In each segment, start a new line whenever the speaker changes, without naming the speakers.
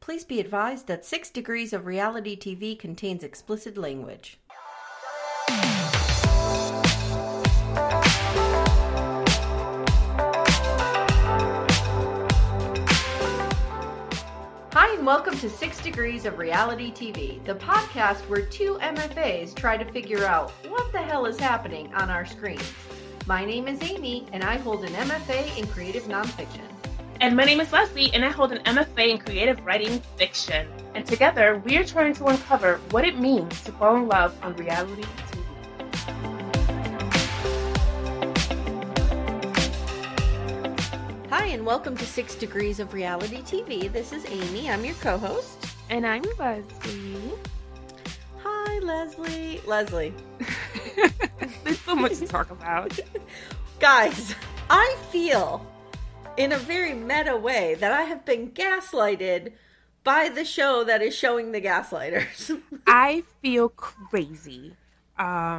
Please be advised that 6 Degrees of Reality TV contains explicit language. Hi, and welcome to 6 Degrees of Reality TV, the podcast where two MFAs try to figure out what the hell is happening on our screens. My name is Amy, and I hold an MFA in Creative Nonfiction.
And my name is Leslie, and I hold an MFA in Creative Writing Fiction. And together, we are trying to uncover what it means to fall in love on reality TV.
Hi, and welcome to 6 Degrees of Reality TV. This is Amy. I'm your co-host.
And I'm Leslie.
Hi, Leslie. Leslie.
There's so much to talk about.
Guys, I feel in a very meta way that I have been gaslighted by the show that is showing the gaslighters.
I feel crazy. I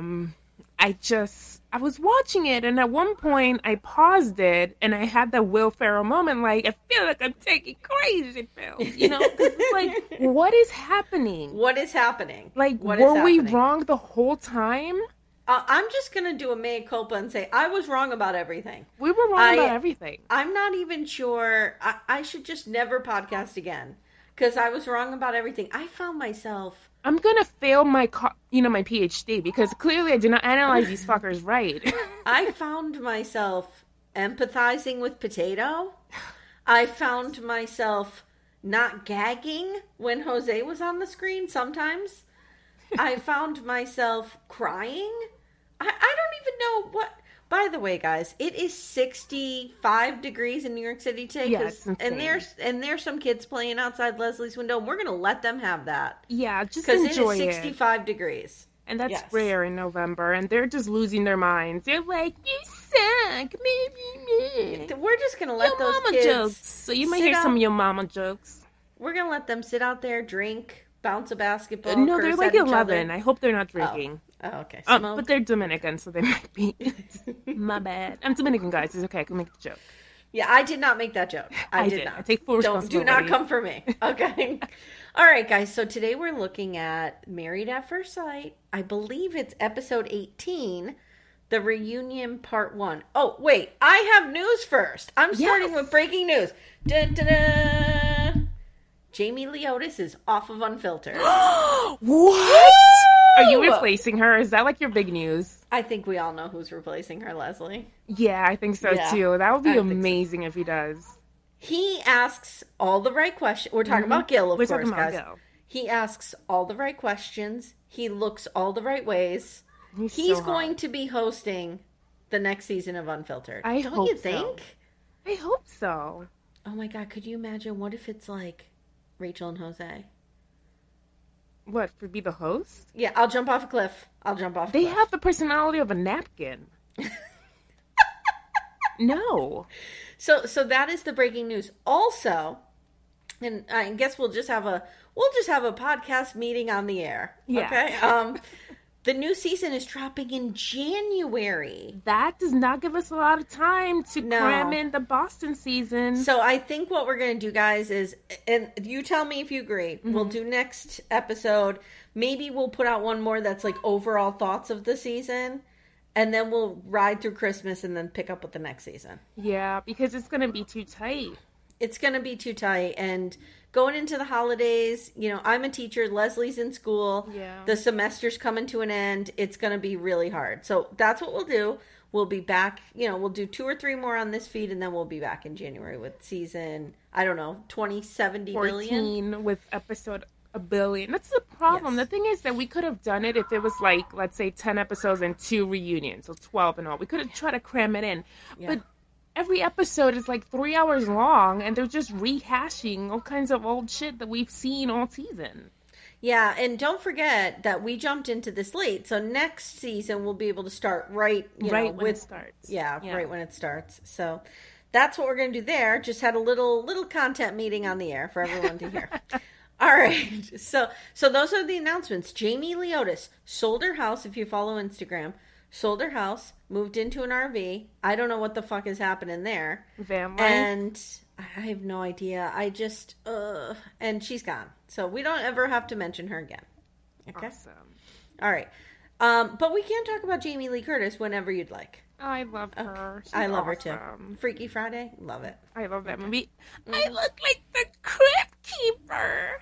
was watching it, and at one point I paused it, and I had that Will Ferrell moment, like, I feel like I'm taking crazy pills, you know? 'Cause it's like, what is happening?
What is happening?
Like,
what
were we wrong the whole time?
I'm just going to do a mea culpa and say I was wrong about everything.
We were wrong about everything.
I'm not even sure. I should just never podcast again because I was wrong about everything. I found myself...
I'm going to fail my PhD because clearly I did not analyze these fuckers right.
I found myself empathizing with Potato. I found myself not gagging when Jose was on the screen sometimes. I found myself crying. I don't even know what... By the way, guys, it is 65 degrees in New York City today.
Yeah, it's
and there's some kids playing outside Leslie's window, and we're going to let them have that.
Yeah, just enjoy it.
Because it is 65 degrees.
And that's rare in November, and they're just losing their minds. They're like, you suck.
We're just going to let those
mama
kids...
jokes. So you might hear some of your mama jokes.
We're going to let them sit out there, drink, bounce a basketball.
No, they're like 11. I hope they're not drinking.
Oh, okay.
But they're Dominican, so they might be. My bad. I'm Dominican, guys. It's okay. I can make the joke.
Yeah, I did not make that joke. I did not.
I take full responsibility.
Do not come for me. Okay. All right, guys. So today we're looking at Married at First Sight. I believe it's episode 18, the reunion part 1. Oh, wait. I have news first. I'm starting with breaking news. Dun, dun, dun. Jamie Lee Otis is off of Unfiltered.
What? Are you replacing her? Is that like your big news?
I think we all know who's replacing her, Leslie.
Yeah, I think so too. That would be amazing if he does.
He asks all the right questions. We're talking about Gil, of course,
talking about
guys.
Gil.
He asks all the right questions. He looks all the right ways. He's going to be hosting the next season of Unfiltered. Don't you think?
So. I hope so.
Oh my God, could you imagine? What if it's like Rachel and Jose?
What, for be the host?
Yeah, I'll jump off a cliff.
They have the personality of a napkin. No.
So that is the breaking news. Also, and I guess we'll just have a podcast meeting on the air.
Yeah.
Okay. The new season is dropping in January.
That does not give us a lot of time to cram in the Boston season.
So I think what we're going to do, guys, is, and you tell me if you agree, we'll do next episode. Maybe we'll put out one more that's like overall thoughts of the season. And then we'll ride through Christmas and then pick up with the next season.
Yeah, because it's going to be too tight.
It's going to be too tight. And going into the holidays, you know, I'm a teacher. Leslie's in school.
Yeah.
The semester's coming to an end. It's going to be really hard. So that's what we'll do. We'll be back. You know, we'll do 2 or 3 more on this feed, and then we'll be back in January with season, I don't know, 70 billion?
14 with episode a billion. That's the problem.
Yes.
The thing is that we could have done it if it was like, let's say 10 episodes and 2 reunions. So 12 and all. We could have tried to cram it in. Yeah. But every episode is like 3 hours long, and they're just rehashing all kinds of old shit that we've seen all season.
Yeah, and don't forget that we jumped into this late. So next season we'll be able to start right when it starts. Yeah, right when it starts. So that's what we're going to do there. Just had a little content meeting on the air for everyone to hear. All right. So those are the announcements. Jamie Lee Otis sold her house, if you follow Instagram. Sold her house, moved into an RV. I don't know what the fuck is happening there.
Van life.
And I have no idea. I just, and she's gone. So we don't ever have to mention her again. Okay.
Awesome.
All right. But we can talk about Jamie Lee Curtis whenever you'd like.
Oh, I love her.
Okay. I love her too. Freaky Friday. Love it.
I love that movie. I look like the Crypt Keeper.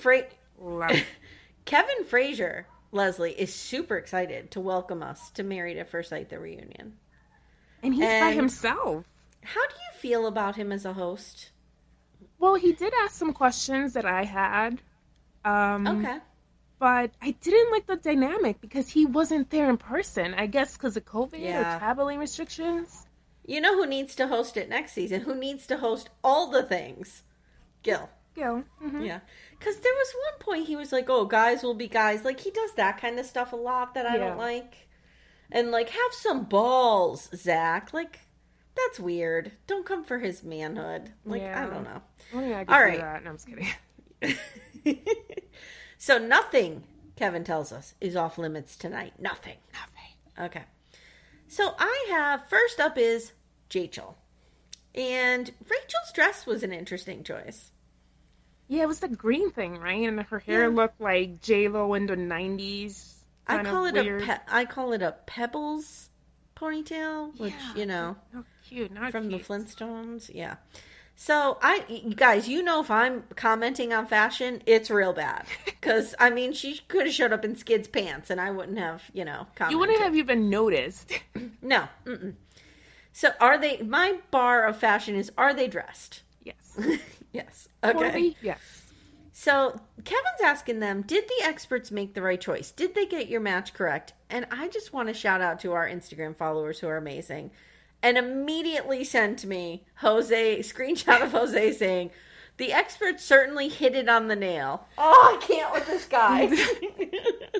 Kevin Frazier, Leslie, is super excited to welcome us to Married at First Sight, the reunion.
And he's by himself.
How do you feel about him as a host?
Well, he did ask some questions that I had.
Okay.
But I didn't like the dynamic because he wasn't there in person. I guess because of COVID or traveling restrictions.
You know who needs to host it next season? Who needs to host all the things? Gil.
Mm-hmm.
Yeah. Because there was one point he was like, oh, guys will be guys. Like, he does that kind of stuff a lot that I don't like. And, like, have some balls, Zach. Like, that's weird. Don't come for his manhood. Like, I don't know.
Oh, yeah, I can do that. No, I'm just kidding.
So nothing, Kevin tells us, is off limits tonight. Nothing. Okay. So first up is Jachel. And Rachel's dress was an interesting choice.
Yeah, it was the green thing, right? And her hair looked like J-Lo in the 90s. I call
it a Pebbles ponytail, which,
Oh, cute. Not
from
cute.
The Flintstones. Yeah. So, you guys, if I'm commenting on fashion, it's real bad. Because, I mean, she could have showed up in Skid's pants and I wouldn't have, commented.
You wouldn't have even noticed.
No. Mm-mm. So, my bar of fashion is, are they dressed?
Yes.
Yes. Okay.
Corby, yes.
So, Kevin's asking them, did the experts make the right choice? Did they get your match correct? And I just want to shout out to our Instagram followers who are amazing. And immediately sent me screenshot of Jose saying, the experts certainly hit it on the nail. Oh, I can't with this guy.
Hit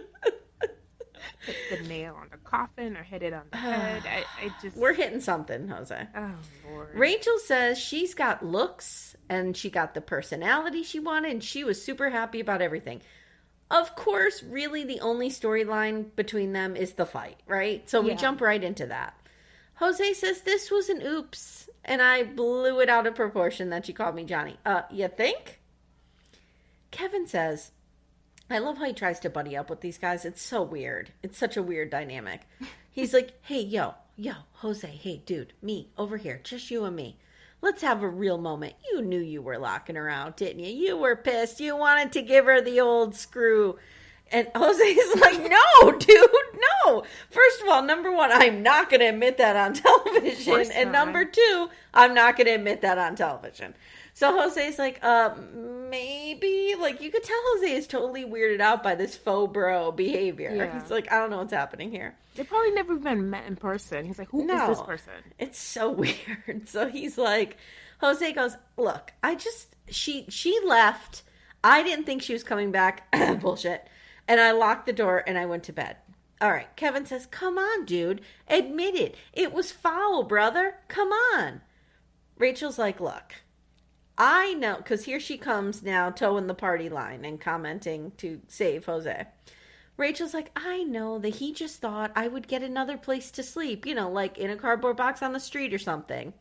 the nail on the coffin or hit it on the head.
We're hitting something, Jose.
Oh, Lord.
Rachel says she's got looks and she got the personality she wanted and she was super happy about everything. Of course, really the only storyline between them is the fight, right? So we jump right into that. Jose says this was an oops, and I blew it out of proportion that she called me Johnny. You think? Kevin says, I love how he tries to buddy up with these guys. It's so weird. It's such a weird dynamic. He's like, hey, yo, Jose, hey, dude, me, over here, just you and me. Let's have a real moment. You knew you were locking her out, didn't you? You were pissed. You wanted to give her the old screw. And Jose's like, no, dude, no. First of all, number one, I'm not going to admit that on television. And number two, I'm not going to admit that on television. So Jose's like, maybe. Like, you could tell Jose is totally weirded out by this faux bro behavior. Yeah. He's like, I don't know what's happening here.
They probably never even met in person. He's like, who is this person?
It's so weird. So he's like, Jose goes, look, she left. I didn't think she was coming back. Bullshit. And I locked the door and I went to bed. All right. Kevin says, come on, dude. Admit it. It was foul, brother. Come on. Rachel's like, look, I know. Because here she comes now towing the party line and commenting to save Jose. Rachel's like, I know that he just thought I would get another place to sleep. Like in a cardboard box on the street or something.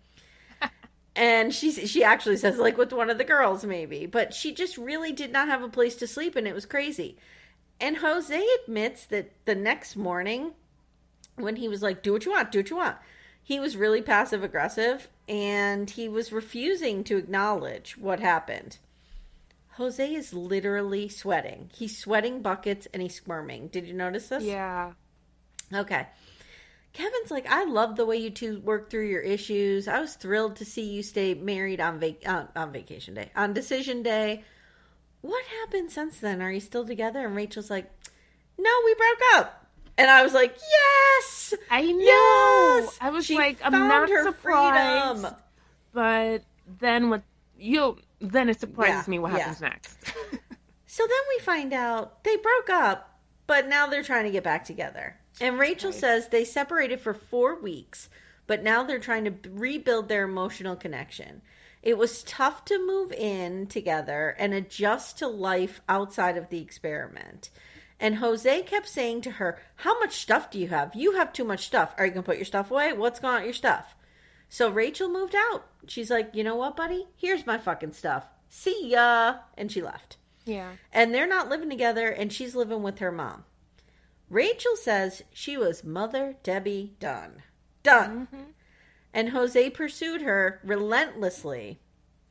And she actually says, like with one of the girls maybe. But she just really did not have a place to sleep and it was crazy. And Jose admits that the next morning, when he was like, do what you want, he was really passive aggressive and he was refusing to acknowledge what happened. Jose is literally sweating. He's sweating buckets and he's squirming. Did you notice this?
Yeah.
Okay. Kevin's like, I love the way you two work through your issues. I was thrilled to see you stay married on vacation day, on decision day. What happened since then? Are you still together? And Rachel's like, no, we broke up. And I was like, yes!
I know.
Yes!
I was like, I'm not surprised. Freedom. But then then it surprises me what happens next.
So then we find out they broke up, but now they're trying to get back together. And Rachel says they separated for 4 weeks, but now they're trying to rebuild their emotional connection. It was tough to move in together and adjust to life outside of the experiment. And Jose kept saying to her, how much stuff do you have? You have too much stuff. Are you going to put your stuff away? What's going on with your stuff? So Rachel moved out. She's like, you know what, buddy? Here's my fucking stuff. See ya. And she left.
Yeah.
And they're not living together, and she's living with her mom. Rachel says she was Mother Debbie done. Done. Mm-hmm. And Jose pursued her relentlessly.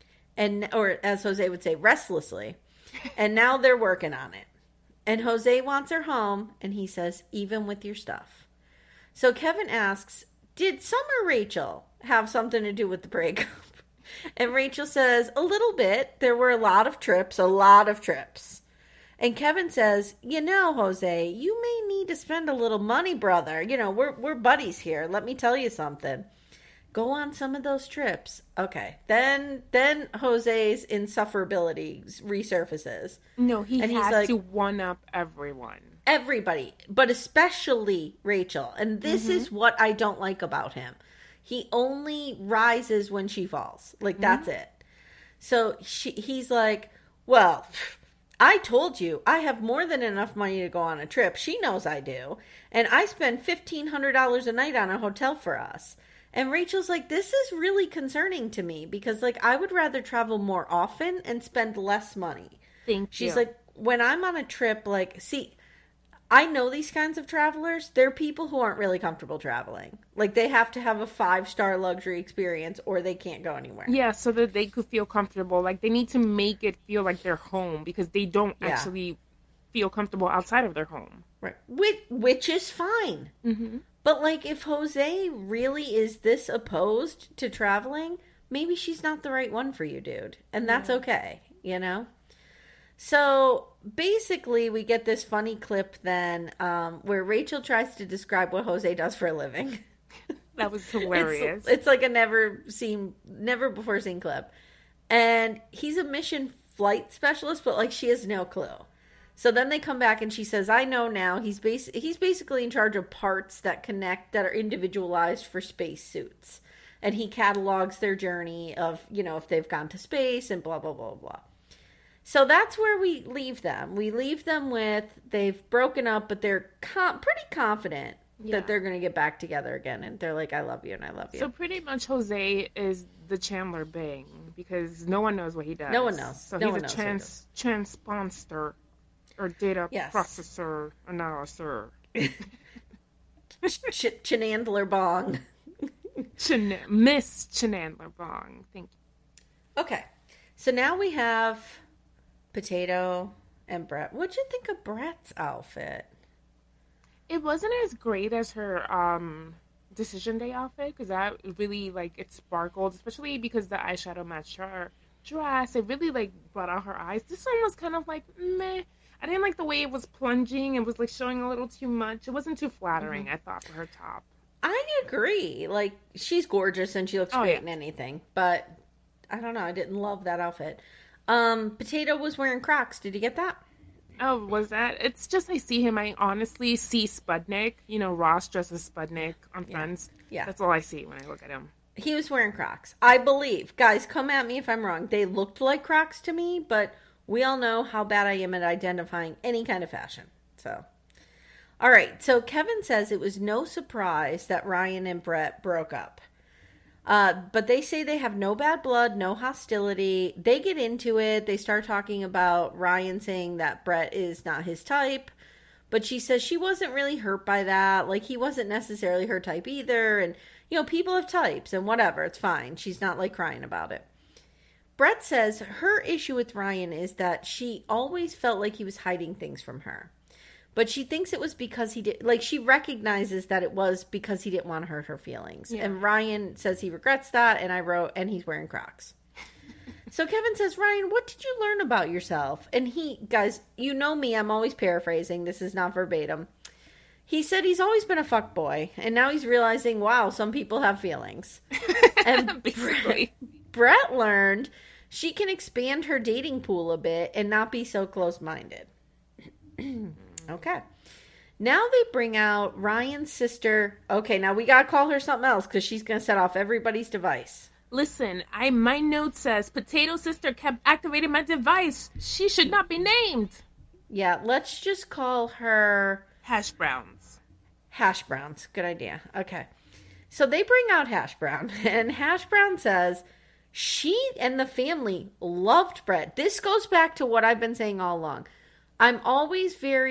Or as Jose would say, restlessly. And now they're working on it. And Jose wants her home, and he says, even with your stuff. So Kevin asks, did Summer Rachel have something to do with the breakup? And Rachel says, a little bit. There were a lot of trips. And Kevin says, you know, Jose, you may need to spend a little money, brother. You know, we're buddies here. Let me tell you something. Go on some of those trips. Okay. Then Jose's insufferability resurfaces.
No, he has to one-up everyone.
Everybody, but especially Rachel. And this is what I don't like about him. He only rises when she falls. Like, that's it. So he's like, well, I told you I have more than enough money to go on a trip. She knows I do. And I spend $1,500 a night on a hotel for us. And Rachel's like, this is really concerning to me because, like, I would rather travel more often and spend less money. She's like, when I'm on a trip, like, see, I know these kinds of travelers. They're people who aren't really comfortable traveling. Like, they have to have a 5-star luxury experience or they can't go anywhere.
Yeah, so that they could feel comfortable. Like, they need to make it feel like they're home because they don't actually feel comfortable outside of their home.
Right. Which is fine. Mm-hmm. But, like, if Jose really is this opposed to traveling, maybe she's not the right one for you, dude. And that's okay, you know? So basically, we get this funny clip then where Rachel tries to describe what Jose does for a living.
That was hilarious.
It's like a never before seen clip. And he's a mission flight specialist, but like she has no clue. So then they come back and she says, I know now. He's basically in charge of parts that connect, that are individualized for space suits. And he catalogs their journey of, you know, if they've gone to space and blah, blah, blah, blah. So that's where we leave them. We leave them with, they've broken up, but they're pretty confident that they're going to get back together again. And they're like, I love you and I love you.
So pretty much Jose is the Chandler Bing because no one knows what he does.
No one knows.
So he's a transponster or data processor analyzer.
Chenandler Bong.
Miss Chenandler Bong. Thank you.
Okay. So now we have Potato and Brett. What'd you think of Brett's outfit?
It wasn't as great as her Decision Day outfit because that really, like, it sparkled, especially because the eyeshadow matched her dress. It really, like, brought out her eyes. This one was kind of like, meh. I didn't like the way it was plunging. It was, like, showing a little too much. It wasn't too flattering, I thought, for her top.
I agree. Like, she's gorgeous and she looks great in anything. But, I don't know. I didn't love that outfit. Potato was wearing Crocs. Did you get that?
Oh, was that? It's just I see him. I honestly see Spudnik. You know, Ross dresses Spudnik on Friends. Yeah. That's all I see when I look at him.
He was wearing Crocs. I believe. Guys, come at me if I'm wrong. They looked like Crocs to me, but we all know how bad I am at identifying any kind of fashion. So, all right. So Kevin says it was no surprise that Ryan and Brett broke up. But they say they have no bad blood, no hostility. They get into it. They start talking about Ryan saying that Brett is not his type. But she says she wasn't really hurt by that. Like, he wasn't necessarily her type either. And, you know, people have types and whatever. It's fine. She's not, like, crying about it. Brett says her issue with Ryan is that she always felt like he was hiding things from her. But she thinks it was because he did, like, she recognizes that it was because he didn't want to hurt her feelings. Yeah. And Ryan says he regrets that, and I wrote, and he's wearing Crocs. So Kevin says, Ryan, what did you learn about yourself? And he, guys, you know me, I'm always paraphrasing. This is not verbatim. He said he's always been a fuckboy, and now he's realizing, wow, some people have feelings. And
basically,
Brett learned she can expand her dating pool a bit and not be so close-minded. Okay. Now they bring out Ryan's sister. Okay, now we got to call her something else because she's going to set off everybody's device.
Listen, my note says, Potato Sister kept activating my device. She should not be named.
Yeah, let's just call her...
Hash Browns.
Hash Browns. Good idea. Okay. So they bring out Hash Brown, and Hash Brown says she and the family loved Brett. This goes back to what I've been saying all along. I'm always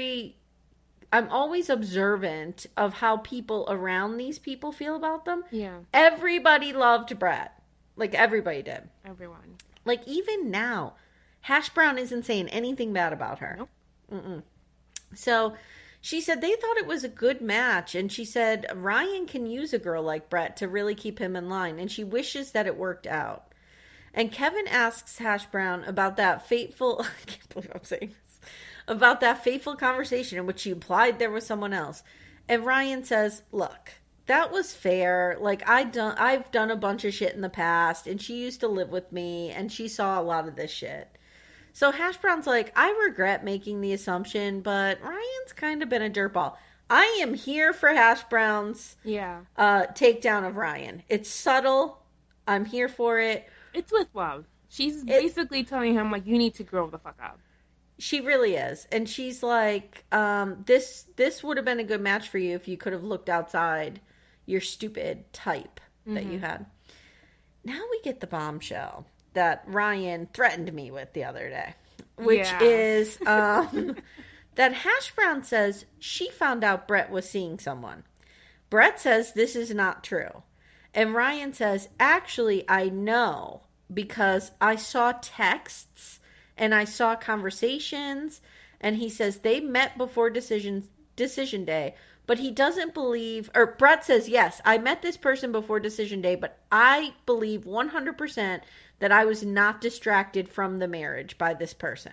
observant of how people around these people feel about them.
Yeah.
Everybody loved Brett. Like, everybody did.
Everyone.
Like, even now, Hash Brown isn't saying anything bad about her.
Nope.
Mm-mm. So she said they thought it was a good match. And she said Ryan can use a girl like Brett to really keep him in line. And she wishes that it worked out. And Kevin asks Hash Brown about that fateful... I can't believe I'm saying this. About that fateful conversation in which she implied there was someone else. And Ryan says, look, that was fair. Like, I've done a bunch of shit in the past, and she used to live with me, and she saw a lot of this shit. So Hash Brown's like, I regret making the assumption, but Ryan's kind of been a dirtball. I am here for Hash Brown's takedown of Ryan. It's subtle. I'm here for it.
It's with love. She's basically telling him, like, you need to grow the fuck up.
She really is. And she's like, this would have been a good match for you if you could have looked outside your stupid type that you had. Now we get the bombshell that Ryan threatened me with the other day, which is that Hash Brown says she found out Brett was seeing someone. Brett says this is not true. And Ryan says, actually, I know because I saw texts and I saw conversations, and he says they met before decision day, but he doesn't believe, or Brett says, yes, I met this person before decision day, but I believe 100% that I was not distracted from the marriage by this person.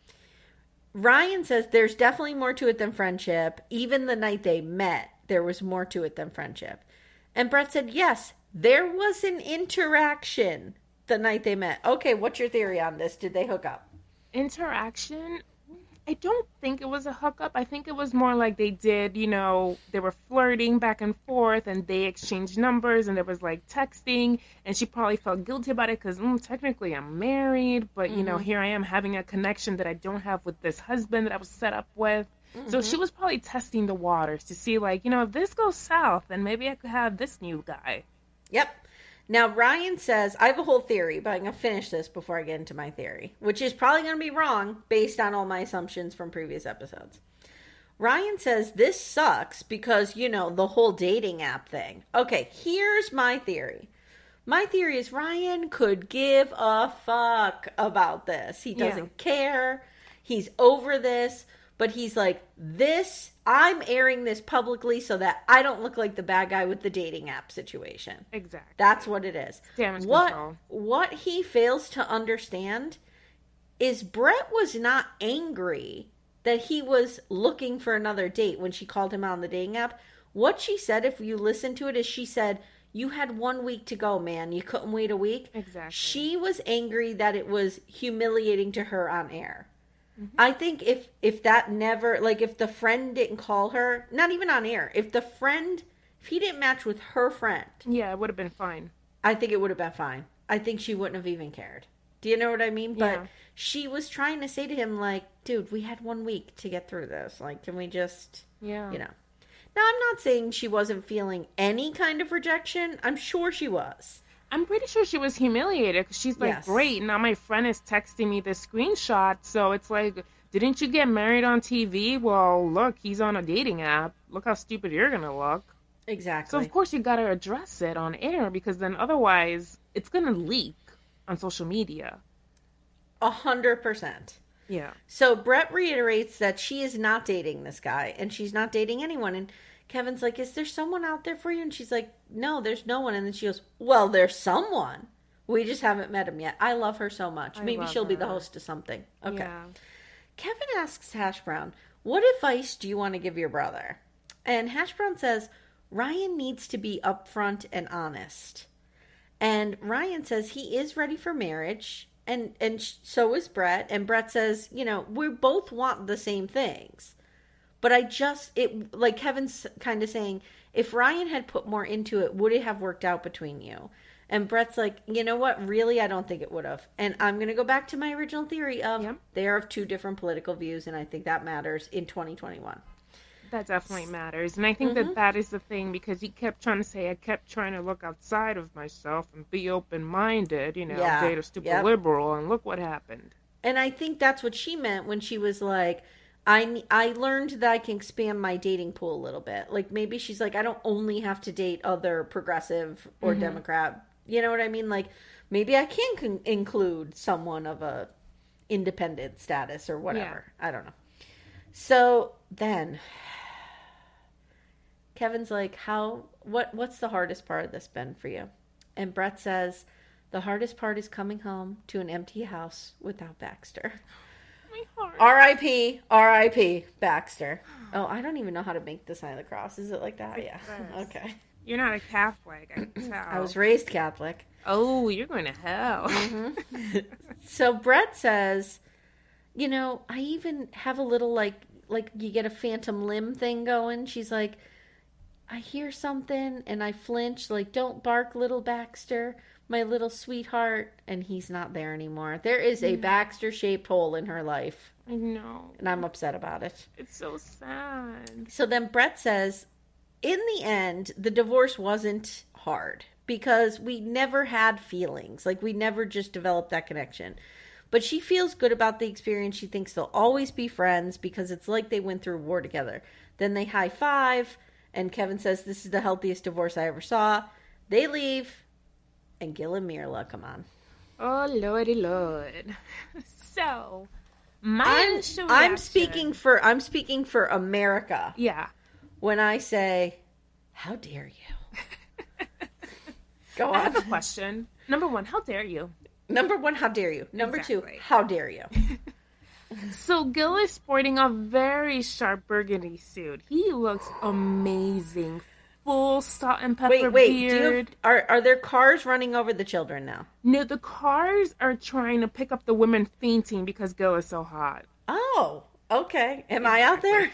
Ryan says there's definitely more to it than friendship. Even the night they met, there was more to it than friendship. And Brett said, yes, there was an interaction the night they met. Okay, what's your theory on this? Did they hook up?
Interaction? I don't think it was a hookup. I think it was more like they did, they were flirting back and forth and they exchanged numbers and there was like texting and she probably felt guilty about it because technically I'm married, but here I am having a connection that I don't have with this husband that I was set up with. Mm-hmm. So she was probably testing the waters to see like, if this goes south, then maybe I could have this new guy.
Yep. Now, Ryan says, I have a whole theory, but I'm going to finish this before I get into my theory, which is probably going to be wrong based on all my assumptions from previous episodes. Ryan says this sucks because, the whole dating app thing. Okay, here's my theory. My theory is Ryan could give a fuck about this. He doesn't care. He's over this, but he's like, I'm airing this publicly so that I don't look like the bad guy with the dating app situation.
Exactly.
That's what it is.
Damage control.
What he fails to understand is Brett was not angry that he was looking for another date when she called him out on the dating app. What she said, if you listen to it, is she said, you had 1 week to go, man. You couldn't wait a week.
Exactly.
She was angry that it was humiliating to her on air. Mm-hmm. I think if that never, like if the friend didn't call her, not even on air, if he didn't match with her friend.
Yeah, it would have been fine.
I think it would have been fine. I think she wouldn't have even cared. Do you know what I mean? But she was trying to say to him like, dude, we had 1 week to get through this. Like, can we just, Now, I'm not saying she wasn't feeling any kind of rejection. I'm sure she was.
I'm pretty sure she was humiliated because she's like, great, now my friend is texting me this screenshot. So it's like, didn't you get married on TV? Well, look, he's on a dating app. Look how stupid you're going to look.
Exactly.
So, of course, you got to address it on air because then otherwise it's going to leak on social media.
100%.
Yeah.
So Brett reiterates that she is not dating this guy and she's not dating anyone. And Kevin's like, is there someone out there for you? And she's like, no, there's no one. And then she goes, well, there's someone. We just haven't met him yet. I love her so much. Maybe she'll be the host of something. Okay. Yeah. Kevin asks Hash Brown, what advice do you want to give your brother? And Hash Brown says, Ryan needs to be upfront and honest. And Ryan says he is ready for marriage. And so is Brett. And Brett says, we both want the same things. But like Kevin's kind of saying, if Ryan had put more into it, would it have worked out between you? And Brett's like, you know what? Really, I don't think it would have. And I'm going to go back to my original theory of they are of two different political views. And I think that matters in 2021.
That definitely matters. And I think that is the thing, because he kept trying to say, I kept trying to look outside of myself and be open-minded, date a stupid liberal, and look what happened.
And I think that's what she meant when she was like, I learned that I can expand my dating pool a little bit. Like, maybe she's like, I don't only have to date other progressive or Democrat. You know what I mean? Like, maybe I can include someone of a independent status or whatever. Yeah. I don't know. So then Kevin's like, what's the hardest part of this been for you? And Brett says, the hardest part is coming home to an empty house without Baxter. R.I.P. R.I.P. Baxter. Oh, I don't even know how to make the sign of the cross. Is it like that? Yeah. Okay.
You're not a Catholic, I can tell.
I was raised Catholic.
Oh, you're going to hell.
So Brett says, I even have a little like you get a phantom limb thing going. She's like, I hear something and I flinch, like, don't bark, little Baxter, my little sweetheart. And he's not there anymore. There is a Baxter-shaped hole in her life.
I know.
And I'm upset about it.
It's so sad.
So then Brett says, in the end, the divorce wasn't hard because we never had feelings. Like, we never just developed that connection. But she feels good about the experience. She thinks they'll always be friends because it's like they went through war together. Then they high five, and Kevin says, this is the healthiest divorce I ever saw. They leave, and Gil and Mirla come on.
Oh, lordy lord. So,
I'm speaking for America.
Yeah.
When I say, how dare you? Go on.
I have a question. Number one, how dare you?
Number one, how dare you? Number two, how dare you?
So Gil is sporting a very sharp burgundy suit. He looks amazing. Full salt and pepper beard.
Are there cars running over the children now?
No, the cars are trying to pick up the women fainting because Gil is so hot.
Oh, okay. Am I out there?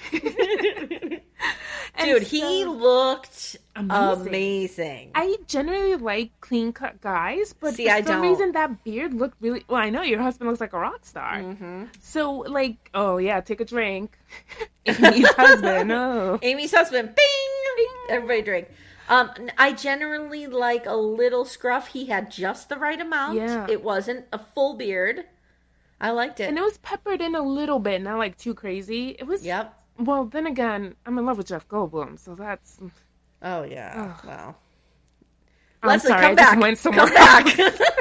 Dude, he looked amazing.
I generally like clean-cut guys, but for some reason that beard looked really... Well, I know your husband looks like a rock star. Mm-hmm. So, like, oh, yeah, take a drink. Amy's husband, oh.
Amy's husband, bing! Bing! Everybody drink. I generally like a little scruff. He had just the right amount. Yeah. It wasn't a full beard. I liked it.
And it was peppered in a little bit, not like too crazy. It was... Yep. Well, then again, I'm in love with Jeff Goldblum, so that's...
Oh, yeah. Oh. Wow.
Leslie, sorry, come back. Just went somewhere
come back.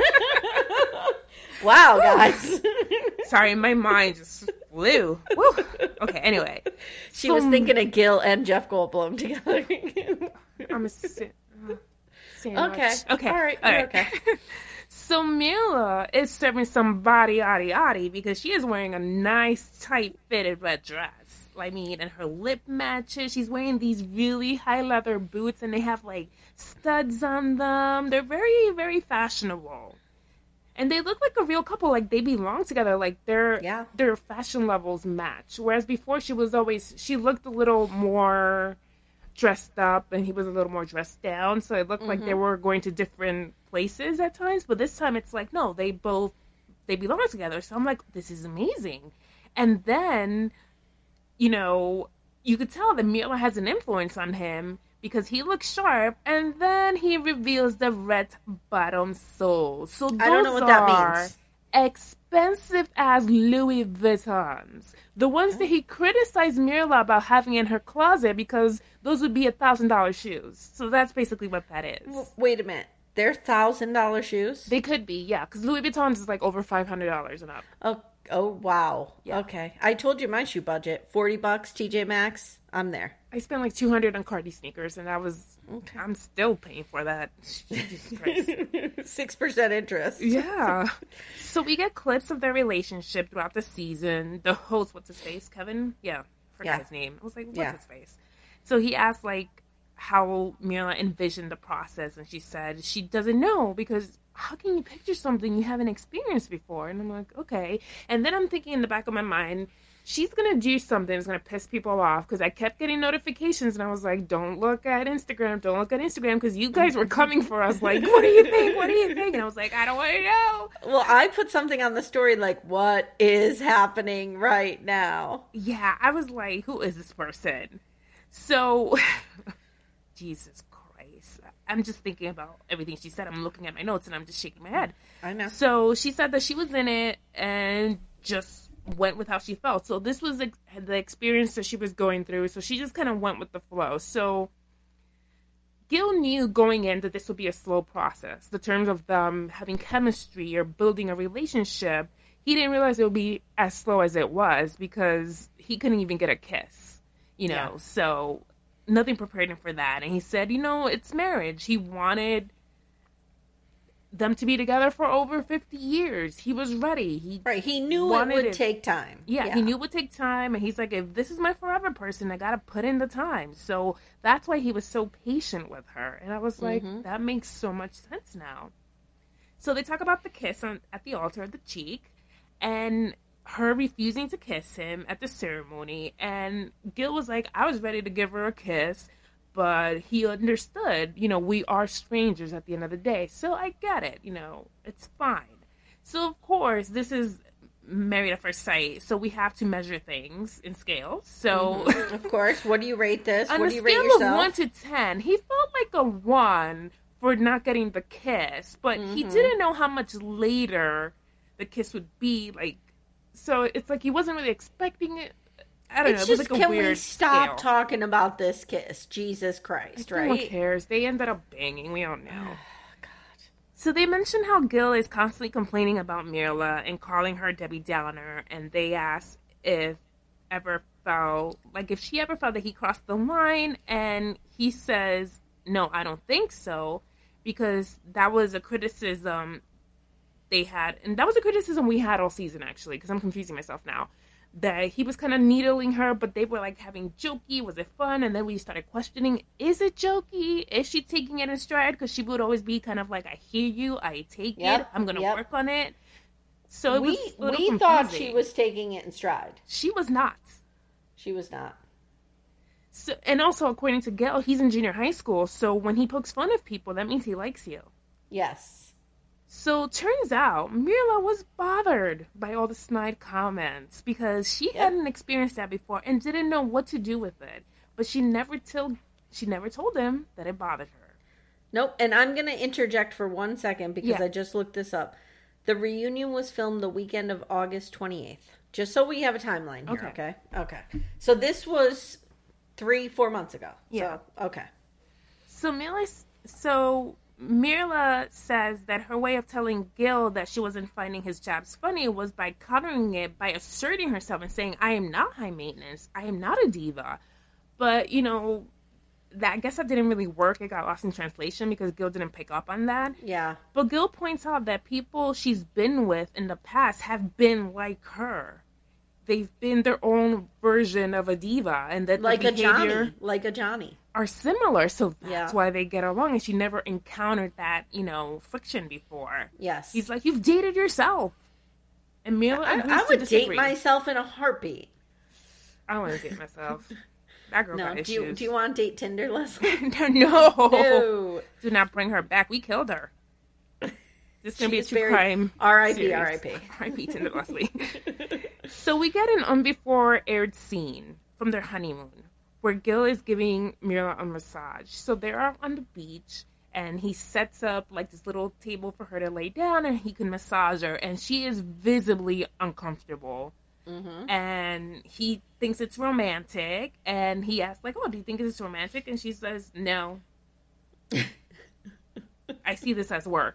Wow, guys.
Sorry, my mind just flew. Woo. Okay, anyway.
She was thinking of Gil and Jeff Goldblum together.
I'm a
sandwich. Okay. All right. Okay.
So Mirla is serving some body because she is wearing a nice, tight-fitted red dress. I mean, and her lip matches. She's wearing these really high leather boots, and they have, like, studs on them. They're very, very fashionable. And they look like a real couple. Like, they belong together. Like, their fashion levels match. Whereas before, she looked a little more dressed up, and he was a little more dressed down. So it looked like they were going to different places at times. But this time, it's like, no, they belong together. So I'm like, this is amazing. And then... you could tell that Mirla has an influence on him because he looks sharp, and then he reveals the red bottom soles. So those I don't know what that means. Expensive as Louis Vuittons. The ones that he criticized Mirla about having in her closet because those would be $1,000 shoes. So that's basically what that is.
Wait a minute. They're $1,000 shoes?
They could be, yeah, because Louis Vuittons is like over $500 and up.
Oh, wow. Yeah. Okay. I told you my shoe budget. $40, TJ Maxx. I'm there.
I spent like $200 on Cardi sneakers, and that was... Okay. I'm still paying for that. Jesus Christ.
6% interest.
Yeah. So we get clips of their relationship throughout the season. The host, what's his face? Kevin? Yeah. Forgot his name. I was like, what's his face? So he asked, like, how Mirla envisioned the process, and she said she doesn't know because... How can you picture something you haven't experienced before? And I'm like, okay. And then I'm thinking in the back of my mind, she's going to do something that's going to piss people off because I kept getting notifications and I was like, don't look at Instagram because you guys were coming for us. Like, what do you think? And I was like, I don't want to know.
Well, I put something on the story like, what is happening right now?
Yeah, I was like, who is this person? So, Jesus Christ. I'm just thinking about everything she said. I'm looking at my notes and I'm just shaking my head.
I know.
So she said that she was in it and just went with how she felt. So this was the experience that she was going through. So she just kind of went with the flow. So Gil knew going in that this would be a slow process. The terms of them having chemistry or building a relationship, he didn't realize it would be as slow as it was because he couldn't even get a kiss, So nothing prepared him for that. And he said, it's marriage. He wanted them to be together for over 50 years. He was ready.
He knew it would take time.
Yeah, he knew it would take time. And he's like, if this is my forever person, I got to put in the time. So that's why he was so patient with her. And I was like, that makes so much sense now. So they talk about the kiss at the altar of the cheek and her refusing to kiss him at the ceremony. And Gil was like, I was ready to give her a kiss. But he understood, we are strangers at the end of the day. So I get it, it's fine. So, of course, this is married at first sight. So we have to measure things in scales. So,
of course, what do you rate this?
On
what
a
do you rate
scale
yourself?
of 1 to 10, he felt like a 1 for not getting the kiss. But he didn't know how much later the kiss would be. So it's like he wasn't really expecting it. I don't know. It was like a weird
can we stop
scale.
talking about this kiss? Jesus Christ, right?
No one cares. They ended up banging. We don't know. God. So they mentioned how Gil is constantly complaining about Mirla and calling her Debbie Downer, and they asked if she ever felt that he crossed the line, and he says, no, I don't think so, because that was a criticism they had, and that was a criticism we had all season, actually, because I'm confusing myself now. That he was kind of needling her, but they were like having jokey. Was it fun? And then we started questioning, is it jokey? Is she taking it in stride? Because she would always be kind of like, I hear you, I take it, I'm going to work on it. So it we
thought she was taking it in stride.
She was not.
She was not.
So, and also, according to Gil, he's in junior high school. So when he pokes fun of people, that means he likes you.
Yes.
So turns out Mirla was bothered by all the snide comments because she hadn't experienced that before and didn't know what to do with it. But she never told him that it bothered her.
Nope. And I'm going to interject for 1 second because I just looked this up. The reunion was filmed the weekend of August 28th. Just so we have a timeline here, okay? So this was 3-4 months ago.
Yeah.
So, okay.
So Mirla says that her way of telling Gil that she wasn't finding his jabs funny was by countering it by asserting herself and saying, I am not high maintenance. I am not a diva. But, I guess that didn't really work. It got lost in translation because Gil didn't pick up on that.
Yeah.
But Gil points out that people she's been with in the past have been like her. They've been their own version of a diva. And that
like a Johnny.
Are similar, so that's why they get along. And she never encountered that, friction before.
Yes.
He's like, you've dated yourself. And Mirla
I would date myself in a heartbeat.
I want to date myself. That girl got issues.
Do you want to date Tinder, Leslie?
No. Do not bring her back. We killed her. This is going to be a true crime
R.I.P.
R.I.P. Tinder, Leslie. So we get an before aired scene from their honeymoon, where Gil is giving Mirla a massage. So they're on the beach, and he sets up this little table for her to lay down, and he can massage her, and she is visibly uncomfortable. Mm-hmm. And he thinks it's romantic, and he asks, do you think it's romantic? And she says, no. I see this as work.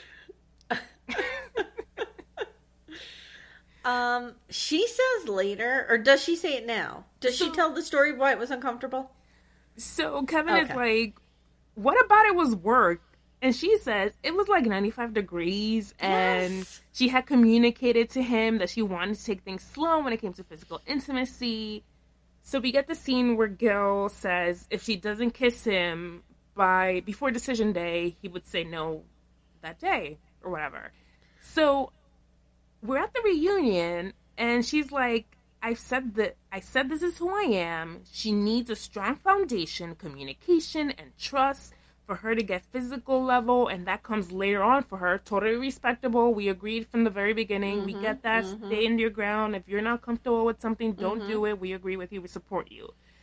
She says later, or does she say it now? Does she tell the story of why it was uncomfortable?
So Kevin is like, what about it was work? And she says it was 95 degrees, and she had communicated to him that she wanted to take things slow when it came to physical intimacy. So we get the scene where Gil says if she doesn't kiss him before decision day, he would say no that day or whatever. So we're at the reunion, and she's like, I said this is who I am. She needs a strong foundation, communication, and trust for her to get physical level, and that comes later on for her. Totally respectable. We agreed from the very beginning. We get that. Stay in your ground. If you're not comfortable with something, don't do it. We agree with you. We support you.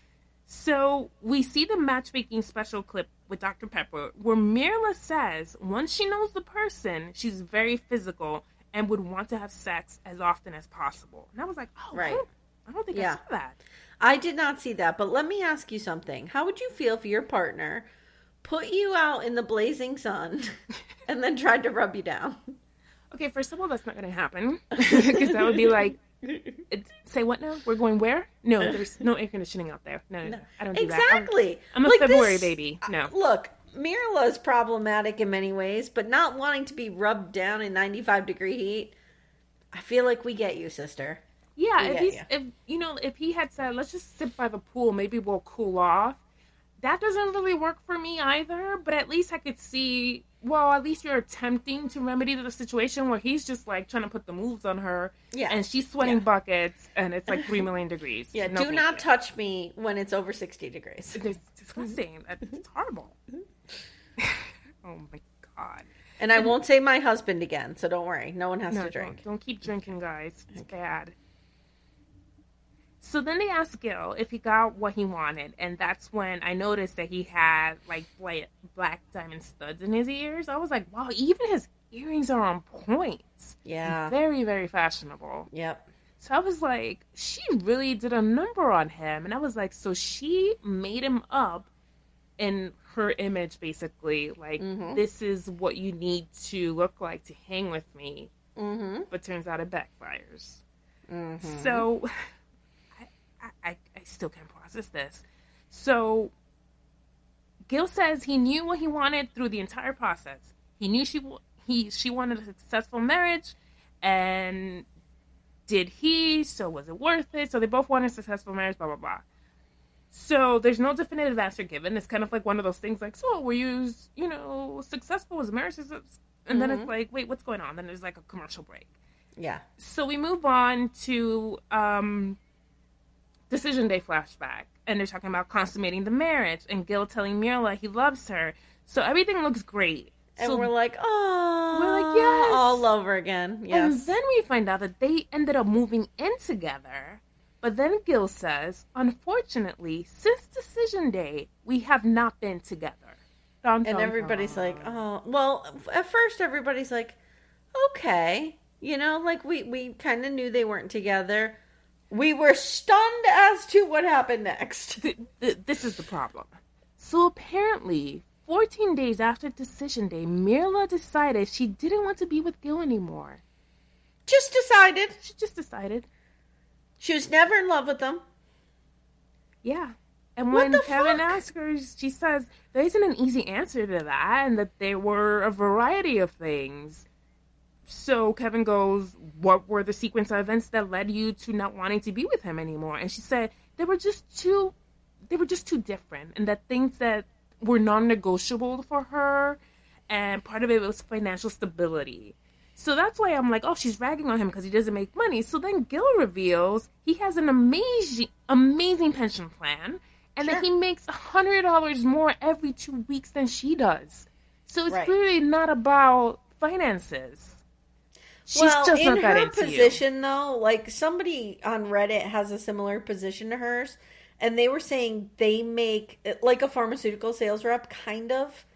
So we see the matchmaking special clip with Dr. Pepper where Mirla says once she knows the person, she's very physical and would want to have sex as often as possible. And I was like, oh, right. I don't think I saw that.
I did not see that, but let me ask you something. How would you feel if your partner put you out in the blazing sun and then tried to rub you down?
Okay, first of all, that's not going to happen. Because that would be like, say what now? We're going where? No, there's no air conditioning out there. No. I don't do that.
Exactly.
I'm a like February baby. No.
Look, Mirla is problematic in many ways, but not wanting to be rubbed down in 95-degree heat, I feel like we get you, sister.
Yeah, if he had said, let's just sit by the pool, maybe we'll cool off. That doesn't really work for me either, but at least I could see, well, at least you're attempting to remedy the situation where he's just like trying to put the moves on her, and she's sweating buckets, and it's like 3 million degrees.
Yeah, do not touch me when it's over 60 degrees.
It's disgusting. It's horrible. Oh my God.
And I won't say my husband again, so don't worry. No one has to drink.
Don't keep drinking, guys. It's bad. So then they asked Gil if he got what he wanted, and that's when I noticed that he had like black diamond studs in his ears. I was like, wow, even his earrings are on point.
Yeah.
Very, very fashionable.
Yep.
So I was like, she really did a number on him. And I was like, so she made him up in her image, basically. Like, this is what you need to look like to hang with me. Mm-hmm. But turns out it backfires. Mm-hmm. So I still can't process this. So Gil says he knew what he wanted through the entire process. He knew she wanted a successful marriage, and did he? So was it worth it? So they both wanted a successful marriage, blah, blah, blah. So there's no definitive answer given. It's kind of like one of those things like, so were you, successful? Was marriage successful? And then it's like, wait, what's going on? Then there's like a commercial break.
Yeah.
So we move on to Decision Day flashback. And they're talking about consummating the marriage. And Gil telling Mirla he loves her. So everything looks great.
And
so
we're like, oh.
We're like, yes.
All over again. Yes.
And then we find out that they ended up moving in together. But then Gil says, unfortunately, since Decision Day, we have not been together.
And everybody's like, oh. Well, at first everybody's like, okay. Like we kind of knew they weren't together. We were stunned as to what happened next.
This is the problem. So apparently, 14 days after Decision Day, Mirla decided she didn't want to be with Gil anymore.
She just decided. She was never in love with him.
Yeah. And when Kevin asked her, she says there isn't an easy answer to that, and that there were a variety of things. So Kevin goes, what were the sequence of events that led you to not wanting to be with him anymore? And she said they were just too different, and that things that were non-negotiable for her, and part of it was financial stability. So that's why I'm like, oh, she's ragging on him because he doesn't make money. So then Gil reveals he has an amazing pension plan, and that he makes $100 more every 2 weeks than she does. So it's clearly not about finances. She's just not that into you. In her
position, though, like somebody on Reddit has a similar position to hers, and they were saying they make like a pharmaceutical sales rep, kind of,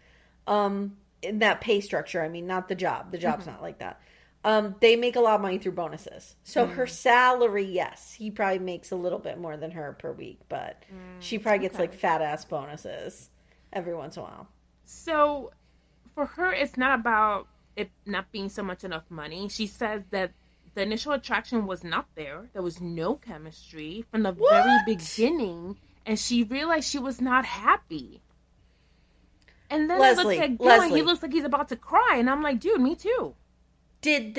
in that pay structure. I mean, not the job. The job's not like that. They make a lot of money through bonuses. So her salary, yes, he probably makes a little bit more than her per week, but she probably gets like fat ass bonuses every once in a while.
So for her, it's not about it not being so much enough money. She says that the initial attraction was not there. There was no chemistry from the very beginning, and she realized she was not happy. And then I look at Gil and he looks like he's about to cry, and I'm like, dude, me too.
Did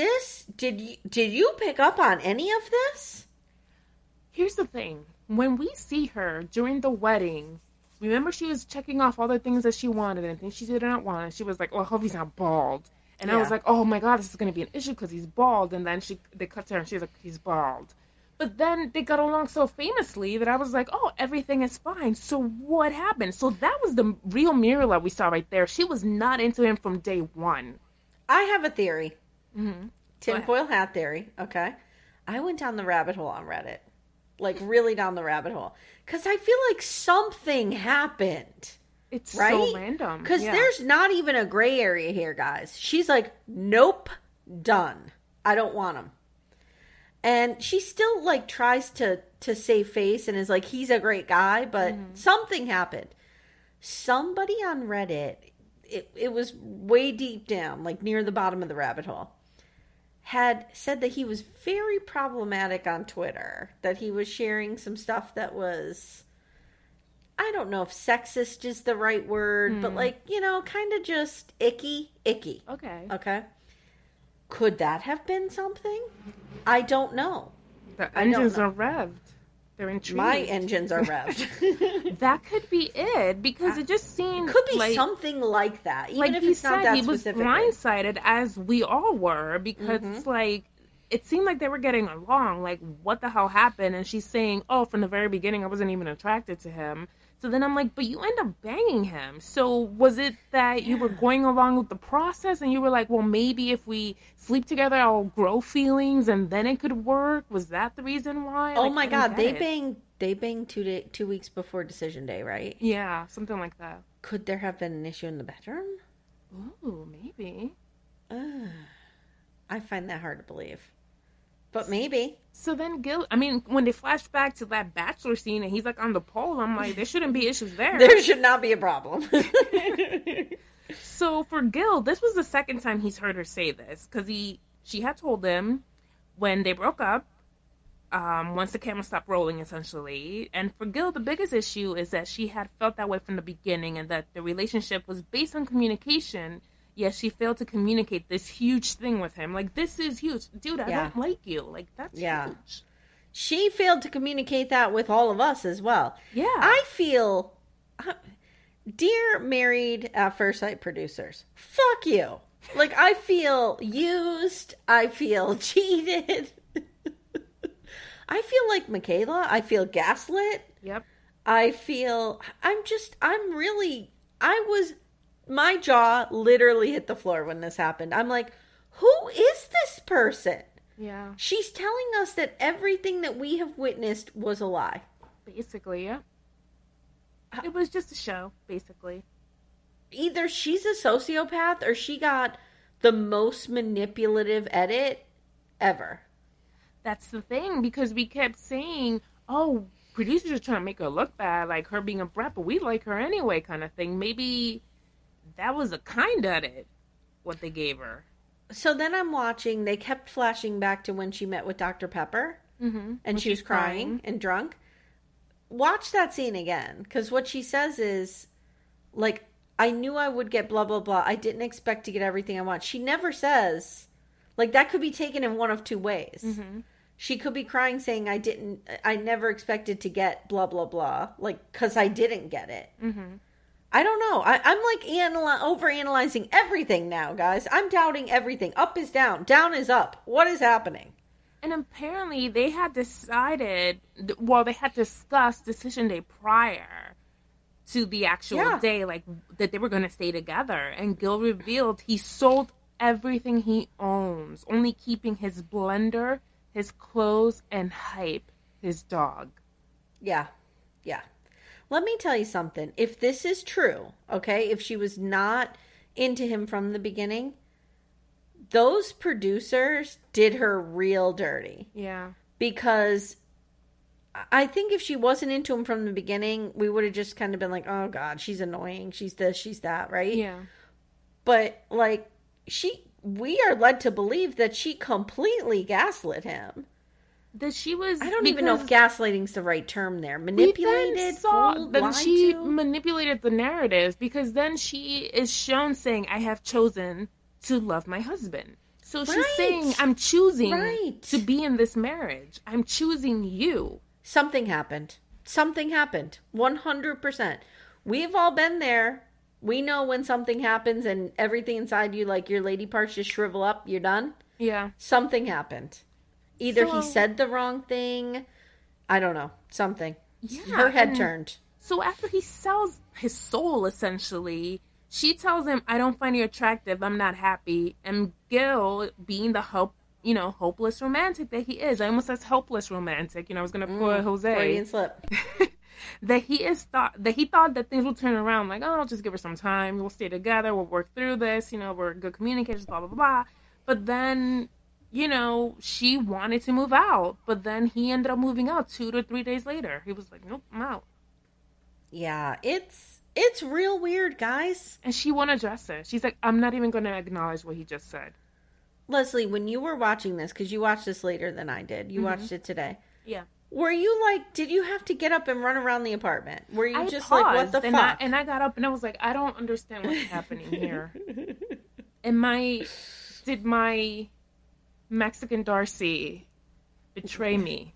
you pick up on any of this?
Here's the thing. When we see her during the wedding, remember she was checking off all the things that she wanted and things she did not want. And she was like, oh, I hope he's not bald. And I was like, oh my God, this is going to be an issue because he's bald. And then they cut to her and she's like, he's bald. But then they got along so famously that I was like, oh, everything is fine. So what happened? So that was the real Mirla we saw right there. She was not into him from day one.
I have a theory. Mm-hmm. Tinfoil hat theory. Okay. I went down the rabbit hole on Reddit. like really down the rabbit hole. Because I feel like something happened.
It's right? So random.
Because there's not even a gray area here, guys. She's like, nope, done. I don't want him. And she still like tries to save face and is like, he's a great guy, but something happened. Somebody on Reddit, it was way deep down, like near the bottom of the rabbit hole, had said that he was very problematic on Twitter, that he was sharing some stuff that was, I don't know if sexist is the right word, but like, you know, kind of just icky. Okay. Could that have been something? I don't know.
The engines are revved. They're intrigued.
My engines are revved.
That could be it, because it just seemed
could be like, something like that. Even
like
if it's not that
he was blindsided, as we all were, because it's like it seemed like they were getting along. Like, what the hell happened? And she's saying, "Oh, from the very beginning, I wasn't even attracted to him." So then I'm like, but you end up banging him. So was it that you were going along with the process and you were like, well, maybe if we sleep together, I'll grow feelings and then it could work? Was that the reason why?
Oh, like, my God. They banged 2 weeks before decision day, right?
Yeah, something like that.
Could there have been an issue in the bedroom?
Ooh, maybe.
I find that hard to believe. But maybe.
So then Gil, I mean, when they flash back to that bachelor scene and he's like on the pole, I'm like, there shouldn't be issues there.
There should not be a problem.
So for Gil, this was the second time he's heard her say this, because she had told him when they broke up, once the camera stopped rolling, essentially. And for Gil, the biggest issue is that she had felt that way from the beginning and that the relationship was based on communication. Yes, she failed to communicate this huge thing with him. Like, this is huge. Dude, I don't like you. Like, that's huge.
She failed to communicate that with all of us as well.
Yeah.
I feel, dear Married at First Sight producers, fuck you. Like, I feel used. I feel cheated. I feel like Michaela. I feel gaslit.
Yep.
I feel, my jaw literally hit the floor when this happened. I'm like, who is this person?
Yeah.
She's telling us that everything that we have witnessed was a lie.
Basically, yeah. It was just a show, basically.
Either she's a sociopath or she got the most manipulative edit ever.
That's the thing, because we kept saying, oh, producers are trying to make her look bad, like her being a brat, but we like her anyway, kind of thing. Maybe that was a kind edit, what they gave her.
So then I'm watching, they kept flashing back to when she met with Dr. Pepper, and she was crying and drunk. Watch that scene again, because what she says is, like, I knew I would get blah, blah, blah. I didn't expect to get everything I want. She never says, like, that could be taken in one of two ways. She could be crying saying, I never expected to get blah, blah, blah, like, because I didn't get it. I don't know. I'm like overanalyzing everything now, guys. I'm doubting everything. Up is down. Down is up. What is happening?
And apparently they had decided, well, they had discussed decision day prior to the actual day, like, that they were going to stay together. And Gil revealed he sold everything he owns, only keeping his blender, his clothes, and Hype, his dog.
Yeah. Let me tell you something. If this is true, okay, if she was not into him from the beginning, those producers did her real dirty.
Yeah.
Because I think if she wasn't into him from the beginning, we would have just kind of been like, oh, God, she's annoying. She's this, she's that, right?
Yeah.
But, like, we are led to believe that she completely gaslit him.
That she was...
I don't even know if gaslighting's the right term there. Manipulated, fooled, lied
she
to.
Manipulated the narrative, because then she is shown saying, I have chosen to love my husband. So she's saying, I'm choosing to be in this marriage. I'm choosing you.
Something happened. 100%. We've all been there. We know when something happens and everything inside you, like your lady parts just shrivel up, you're done.
Yeah.
Something happened. Either he said the wrong thing. I don't know. Something. Yeah, her head turned.
So after he sells his soul, essentially, she tells him, I don't find you attractive. I'm not happy. And Gil, being the hopeless romantic that he is. I almost says helpless romantic. I was going to put Jose.
Freudian slip.
that he thought that things will turn around. Like, oh, I'll just give her some time. We'll stay together. We'll work through this. We're good communicators, blah, blah, blah. But then, she wanted to move out. But then he ended up moving out 2 to 3 days later. He was like, nope, I'm out.
Yeah, it's real weird, guys.
And she won't address it. She's like, I'm not even going to acknowledge what he just said.
Leslie, when you were watching this, because you watched this later than I did, you watched it today.
Yeah.
Were you like, did you have to get up and run around the apartment? Were you just like, what the fuck?
And I got up and I was like, I don't understand what's happening here. Did my Mexican Darcy betray me?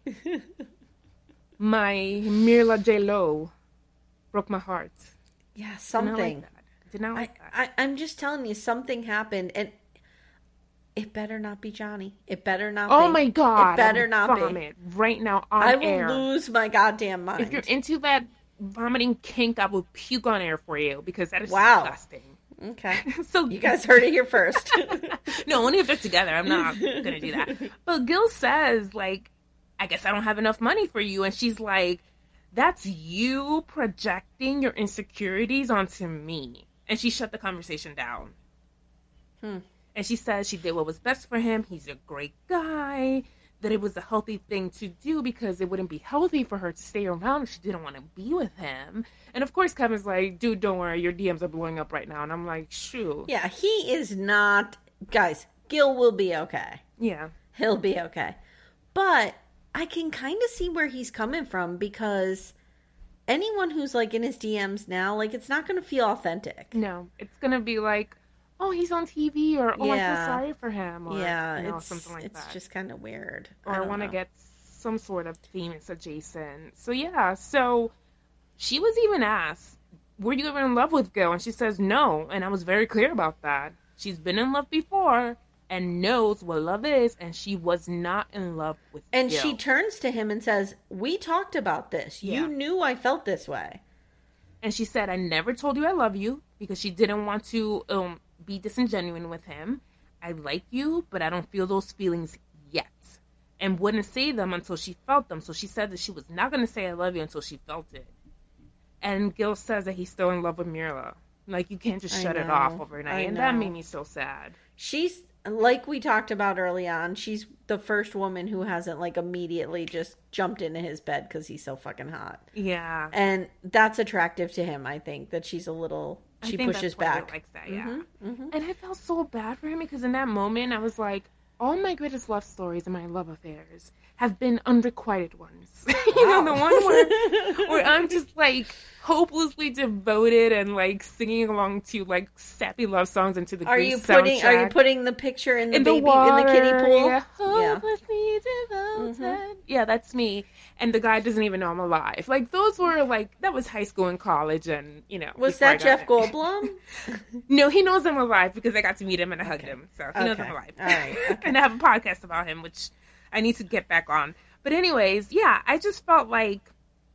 My Mirla J-Lo broke my heart.
Yeah, something.
Did not like that.
I'm just telling you, something happened, and it better not be Johnny. It better not be.
Oh my God.
It better not be.
Right now on air.
I will lose my goddamn mind.
If you're into that vomiting kink, I will puke on air for you because that is disgusting.
Okay.
So
you guys heard it here first.
No, only if they're together. I'm not going to do that. But Gil says, like, I guess I don't have enough money for you. And she's like, that's you projecting your insecurities onto me. And she shut the conversation down. And she says she did what was best for him. He's a great guy. That it was a healthy thing to do because it wouldn't be healthy for her to stay around if she didn't want to be with him. And of course, Kevin's like, dude, don't worry. Your DMs are blowing up right now. And I'm like, shoot.
Yeah, he is not. Guys, Gil will be okay.
Yeah.
He'll be okay. But I can kind of see where he's coming from because anyone who's like in his DMs now, like, it's not going to feel authentic.
No, it's going to be like, oh, he's on TV, or oh, I feel sorry for him, or something like that.
It's just kind of weird.
Or I want to get some sort of famous adjacent. So yeah, so she was even asked, were you ever in love with Gil? And she says no, and I was very clear about that. She's been in love before and knows what love is, and she was not in love with Gil.
And she turns to him and says, we talked about this. Yeah. You knew I felt this way.
And she said, I never told you I love you, because she didn't want to be disingenuous with him. I like you, but I don't feel those feelings yet. And wouldn't say them until she felt them. So she said that she was not going to say I love you until she felt it. And Gil says that he's still in love with Mirla. Like, you can't just shut it off overnight. And that made me so sad.
She's, like we talked about early on, she's the first woman who hasn't, like, immediately just jumped into his bed because he's so fucking hot.
Yeah.
And that's attractive to him, I think, that she's a little... She pushes back.
Likes that, yeah. And I felt so bad for him because in that moment I was like, all my greatest love stories and my love affairs have been unrequited ones. Wow. The one where I'm just like hopelessly devoted and like singing along to like sappy love songs into the Grease soundtrack.
Are you putting the picture in the baby water, in the kiddie pool?
Yeah. Hopelessly devoted. Yeah, that's me. And the guy doesn't even know I'm alive. Like, those were, like, that was high school and college, and,
Was that Jeff Goldblum?
No, he knows I'm alive because I got to meet him and I hugged him. So, he knows I'm alive.
All right. Okay.
And I have a podcast about him, which I need to get back on. But anyways, yeah, I just felt like...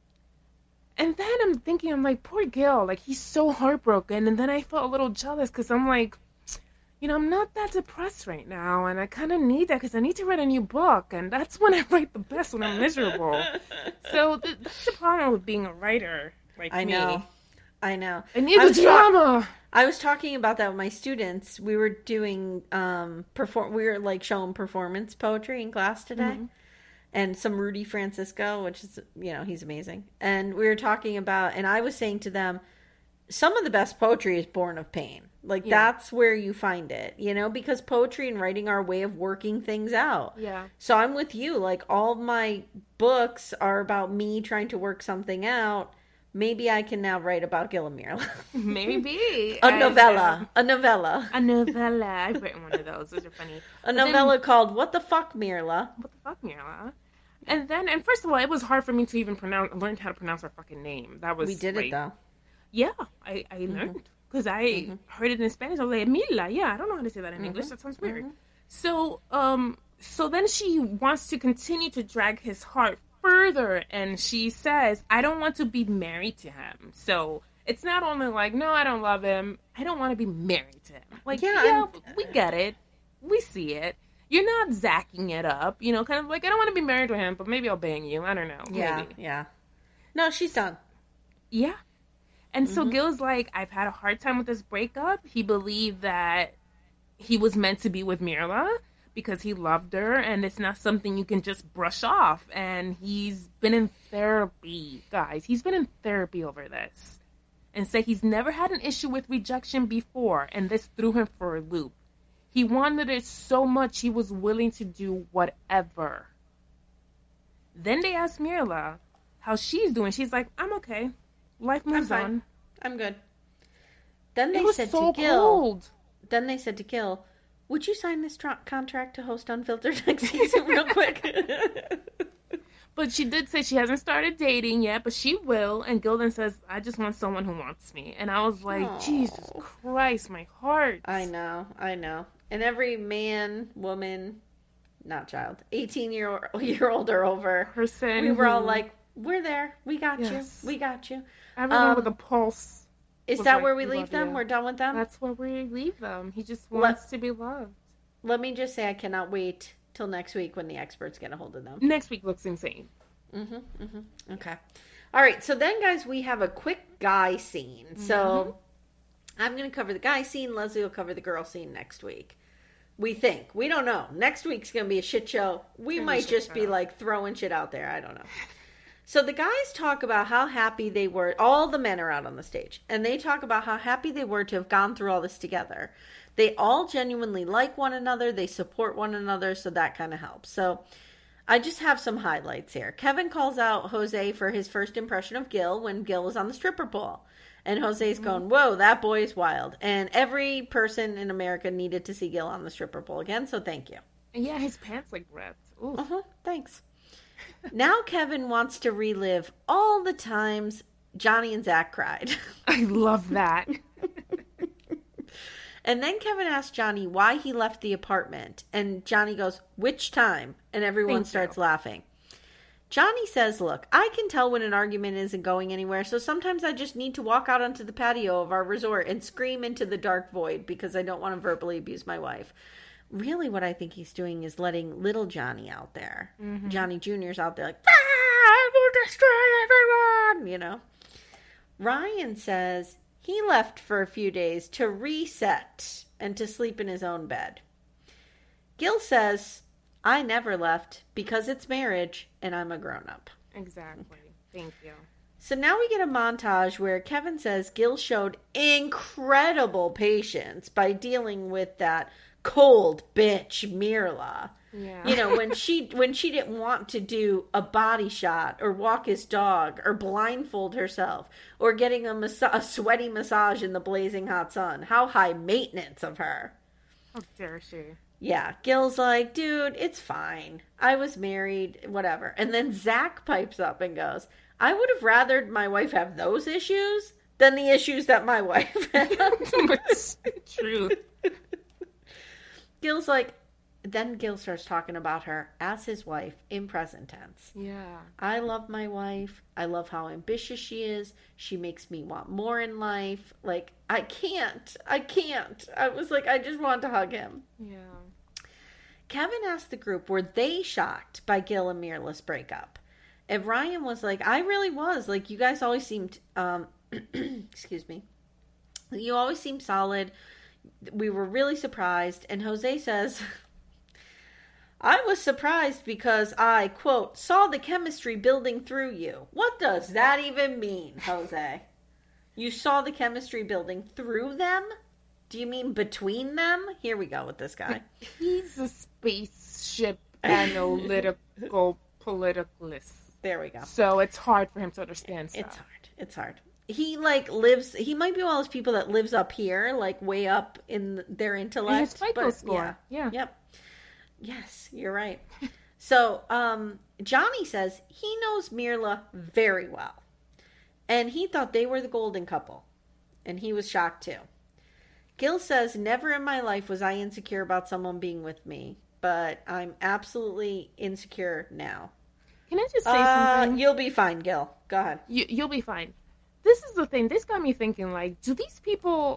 And then I'm like, poor Gil. Like, he's so heartbroken. And then I felt a little jealous because I'm like... I'm not that depressed right now, and I kind of need that because I need to write a new book, and that's when I write the best, when I'm miserable. So that's the problem with being a writer like me.
I know.
I need the drama.
I was talking about that with my students. We were doing, we were like showing performance poetry in class today, and some Rudy Francisco, which is, he's amazing. And we were talking about, and I was saying to them, some of the best poetry is born of pain. Like, that's where you find it, because poetry and writing are a way of working things out.
Yeah.
So I'm with you. Like, all of my books are about me trying to work something out. Maybe I can now write about Gil and Mirla.
Maybe.
A novella.
I've written one of those. Those are funny.
A novella called What the Fuck, Mirla?
What the fuck, Mirla? And first of all, it was hard for me to even learn how to pronounce her fucking name. That was...
We did it, though.
Yeah, I learned. Because I heard it in Spanish. I was like, Mila. Yeah, I don't know how to say that in English. That sounds weird. So then she wants to continue to drag his heart further. And she says, I don't want to be married to him. So it's not only like, no, I don't love him. I don't want to be married to him. Like, we get it. We see it. you're not zacking it up, you know, kind of like, I don't want to be married to him, but maybe I'll bang you. I don't know.
Yeah,
maybe.
yeah. No, she's done.
Yeah. And so Gil's like, I've had a hard time with this breakup. He believed that he was meant to be with Mirla because he loved her, and it's not something you can just brush off. And he's been in therapy, guys. He's been in therapy over this. And said he's never had an issue with rejection before, and this threw him for a loop. He wanted it so much he was willing to do whatever. Then they asked Mirla how she's doing. She's like, I'm okay. Life moves on.
I'm good. Then they said to Gil, Then they said to Gil, would you sign this contract to host Unfiltered next season real quick?
But she did say she hasn't started dating yet, but she will. And Gil then says, I just want someone who wants me. And I was like, aww. Jesus Christ, my heart.
I know. And every man, woman, not child, 18-year-old or over,
person,
we were all like, we're there. We got you.
Everyone with a pulse.
Is that where we leave them? We're done with them?
That's where we leave them. He just wants to be loved.
Let me just say I cannot wait till next week when the experts get a hold of them.
Next week looks insane.
Okay. All right. So then, guys, we have a quick guy scene. So I'm going to cover the guy scene. Leslie will cover the girl scene next week. We think. We don't know. Next week's going to be a shit show. We might just be like throwing shit out there. I don't know. So the guys talk about how happy they were. All the men are out on the stage. And they talk about how happy they were to have gone through all this together. They all genuinely like one another. They support one another. So that kind of helps. So I just have some highlights here. Kevin calls out Jose for his first impression of Gil when Gil was on the stripper pole. And Jose's going, whoa, that boy is wild. And every person in America needed to see Gil on the stripper pole again. So thank you.
Yeah, his pants like ripped.
Thanks. Now Kevin wants to relive all the times Johnny and Zach cried.
I love that.
And then Kevin asks Johnny why he left the apartment. And Johnny goes, which time? And everyone starts laughing. Johnny says, look, I can tell when an argument isn't going anywhere, so sometimes I just need to walk out onto the patio of our resort and scream into the dark void because I don't want to verbally abuse my wife. Really what I think he's doing is letting little Johnny out there. Johnny Jr.'s out there like, I will destroy everyone, you know. Ryan says he left for a few days to reset and to sleep in his own bed. Gil says, I never left because it's marriage and I'm a grown-up.
Exactly. Thank you.
So now we get a montage where Kevin says Gil showed incredible patience by dealing with that cold bitch Mirla.
Yeah.
You know, when she didn't want to do a body shot or walk his dog or blindfold herself or getting a sweaty massage in the blazing hot sun. How high maintenance of her.
How dare she?
Yeah, Gil's like, dude, it's fine. I was married, whatever. And then Zach pipes up and goes, I would have rather my wife have those issues than the issues that my wife had.
True.
Gil's like, then Gil starts talking about her as his wife in present tense.
Yeah.
I love my wife. I love how ambitious she is. She makes me want more in life. Like, I can't. I was like, I just want to hug him.
Yeah.
Kevin asked the group, were they shocked by Gil and Mirla's breakup? And Ryan was like, I really was. Like, you guys always seemed, excuse me. You always seemed solid. We were really surprised. And Jose says, I was surprised because I, quote, saw the chemistry building through you. What does that even mean, Jose? You saw the chemistry building through them? Do you mean between them? Here we go with this guy.
He's a spaceship analytical politicalist.
There we go.
So it's hard for him to understand stuff.
It's hard. He he might be one of those people that lives up here, like way up in their intellect.
And his FICO score. Yeah.
Yep. Yes, you're right. So, Johnny says he knows Mirla very well. And he thought they were the golden couple. And he was shocked too. Gil says, never in my life was I insecure about someone being with me. But I'm absolutely insecure now.
Can I just say something?
You'll be fine, Gil. Go ahead.
You'll be fine. This is the thing. This got me thinking, like, do these people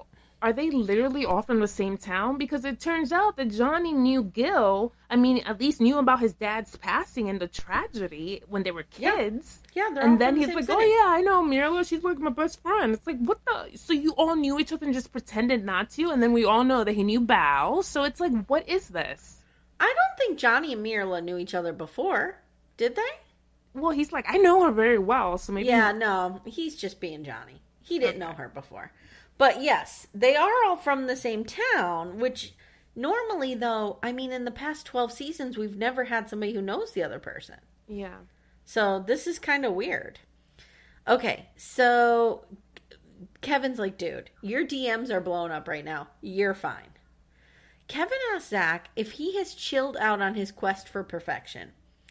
are they literally all from the same town? Because it turns out that Johnny knew Gil. I mean, at least knew about his dad's passing and the tragedy when they were kids.
Yeah, they're
and
all
then
from the
he's
same
like,
city.
"Oh yeah, I know Mirla. She's like my best friend." It's like, what the? So you all knew each other and just pretended not to, and then we all know that he knew Bao. So it's like, what is this?
I don't think Johnny and Mirla knew each other before, did they?
Well, he's like, I know her very well, so maybe.
Yeah, no, he's just being Johnny. He didn't know her before. But yes, they are all from the same town, which normally, though, I mean, in the past 12 seasons, we've never had somebody who knows the other person.
Yeah.
So this is kind of weird. Okay, so Kevin's like, dude, your DMs are blowing up right now. You're fine. Kevin asks Zach if he has chilled out on his quest for perfection.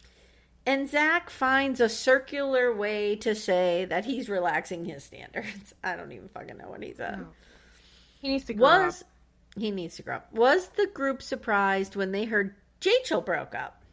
And Zach finds a circular way to say that he's relaxing his standards. I don't even fucking know what he said. No.
He needs to grow up.
He needs to grow up. Was the group surprised when they heard Jachel broke up?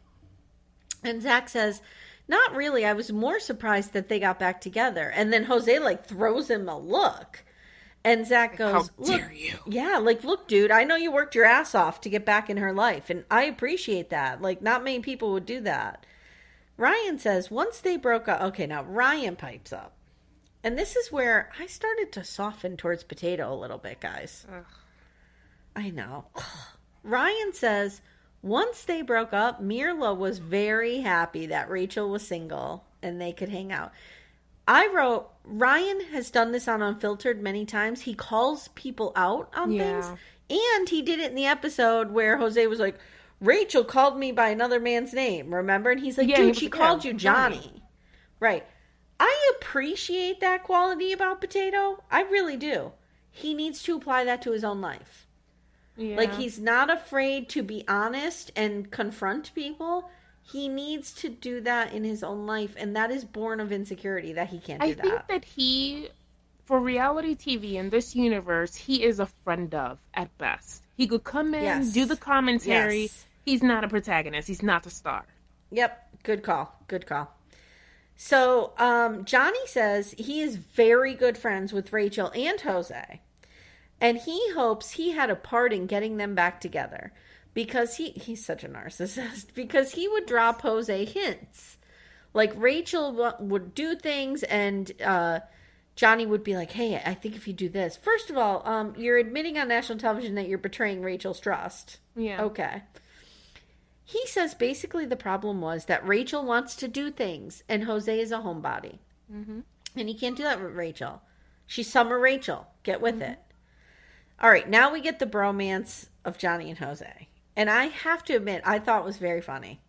And Zach says, not really. I was more surprised that they got back together. And then Jose, throws him a look. And Zach goes,
how dare you?
Yeah, look, dude, I know you worked your ass off to get back in her life. And I appreciate that. Not many people would do that. Ryan says, once they broke up... Okay, now Ryan pipes up. And this is where I started to soften towards Potato a little bit, guys.
Ugh.
I know. Ryan says, once they broke up, Mirla was very happy that Rachel was single and they could hang out. I wrote, Ryan has done this on Unfiltered many times. He calls people out on things. And he did it in the episode where Jose was like... Rachel called me by another man's name, remember? And he's like, dude, she called you Johnny. Right. I appreciate that quality about Potato. I really do. He needs to apply that to his own life.
Yeah.
He's not afraid to be honest and confront people. He needs to do that in his own life. And that is born of insecurity that he can't do that.
I think that for reality TV in this universe, he is a friend of, at best. He could come in, do the commentary. Yes. He's not a protagonist. He's not the star.
Yep. Good call. Good call. So, Johnny says he is very good friends with Rachel and Jose. And he hopes he had a part in getting them back together. Because he's such a narcissist. Because he would drop Jose hints. Rachel would do things and Johnny would be like, hey, I think if you do this. First of all, you're admitting on national television that you're betraying Rachel's trust.
Yeah.
Okay. He says basically the problem was that Rachel wants to do things and Jose is a homebody.
Mm-hmm.
And he can't do that with Rachel. She's Summer Rachel. Get with it. All right, now we get the bromance of Johnny and Jose. And I have to admit, I thought it was very funny.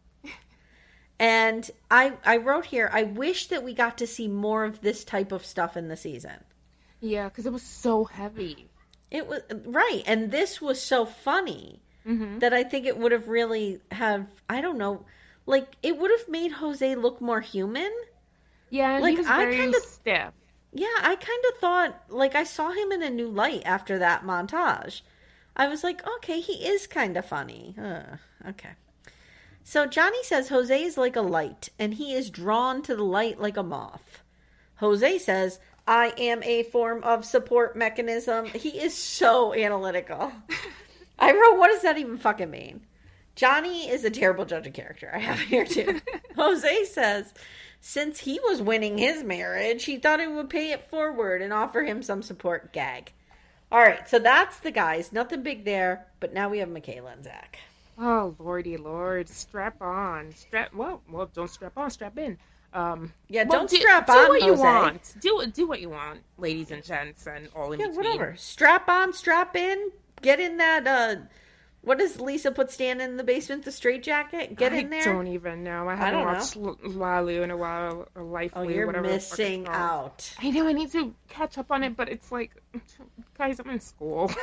And I wrote here, I wish that we got to see more of this type of stuff in the season.
Yeah, because it was so heavy.
It was, right, and this was so funny. Mm-hmm. That I think it would have really I don't know, it would have made Jose look more human.
Yeah, he was very stiff.
Yeah, I kind of thought, I saw him in a new light after that montage. I was like, okay, he is kind of funny. Okay. So Johnny says Jose is like a light, and he is drawn to the light like a moth. Jose says, I am a form of support mechanism. He is so analytical. I wrote, what does that even fucking mean? Johnny is a terrible judge of character. I have here too. Jose says, since he was winning his marriage, he thought he would pay it forward and offer him some support. Gag. All right, so that's the guys. Nothing big there, but now we have Michaela and Zach.
Oh, lordy lord. Strap on. Well, don't strap on, strap in.
Don't strap on,
do what
Jose.
You want. Do what you want, ladies and gents and all in between.
Whatever. Strap on, strap in. Get in that, what does Lisa put Stan in the basement, the straitjacket? Get in there?
I don't even know. I haven't watched Lalu in a while, or Life.
Oh, you're missing out.
I know, I need to catch up on it, but it's like, guys, I'm in school.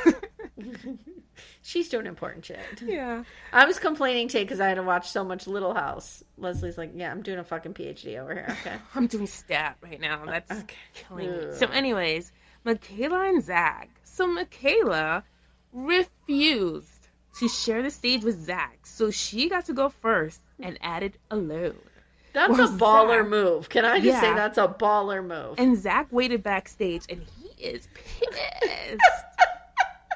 She's doing important shit.
Yeah.
I was complaining today because I had to watch so much Little House. Leslie's like, yeah, I'm doing a fucking PhD over here. Okay.
I'm doing stat right now. That's killing me. So anyways, Michaela and Zach. So Michaela refused to share the stage with Zach, so she got to go first and added alone.
That's a baller move. Can I just say that's a baller move?
And Zach waited backstage, and he is pissed.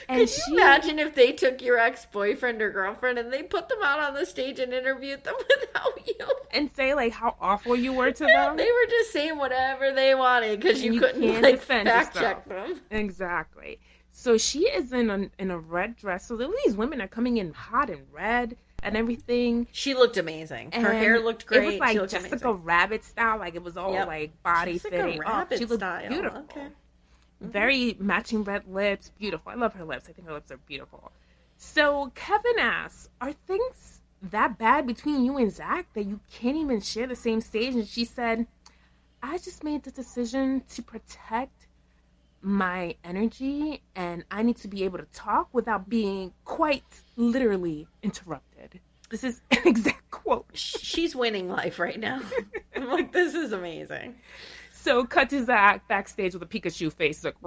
And Could you imagine if they took your ex-boyfriend or girlfriend and they put them out on the stage and interviewed them without you?
And say, like, how awful you were to them?
They were just saying whatever they wanted because you couldn't, like, fact-check them.
Exactly. So she is in a red dress. So these women are coming in hot and red and everything.
She looked amazing. Her hair looked great.
It was like Jessica Rabbit style. Like, it was all, like, body-fitting.
She looked style.
Beautiful. Okay. Very matching red lips. Beautiful. I love her lips. I think her lips are beautiful. So Kevin asks, are things that bad between you and Zach that you can't even share the same stage? And she said, I just made the decision to protect my energy, and I need to be able to talk without being quite literally interrupted. This is an exact quote.
She's winning life right now. I'm like, this is amazing.
So cut to Zach backstage with a Pikachu face. Like,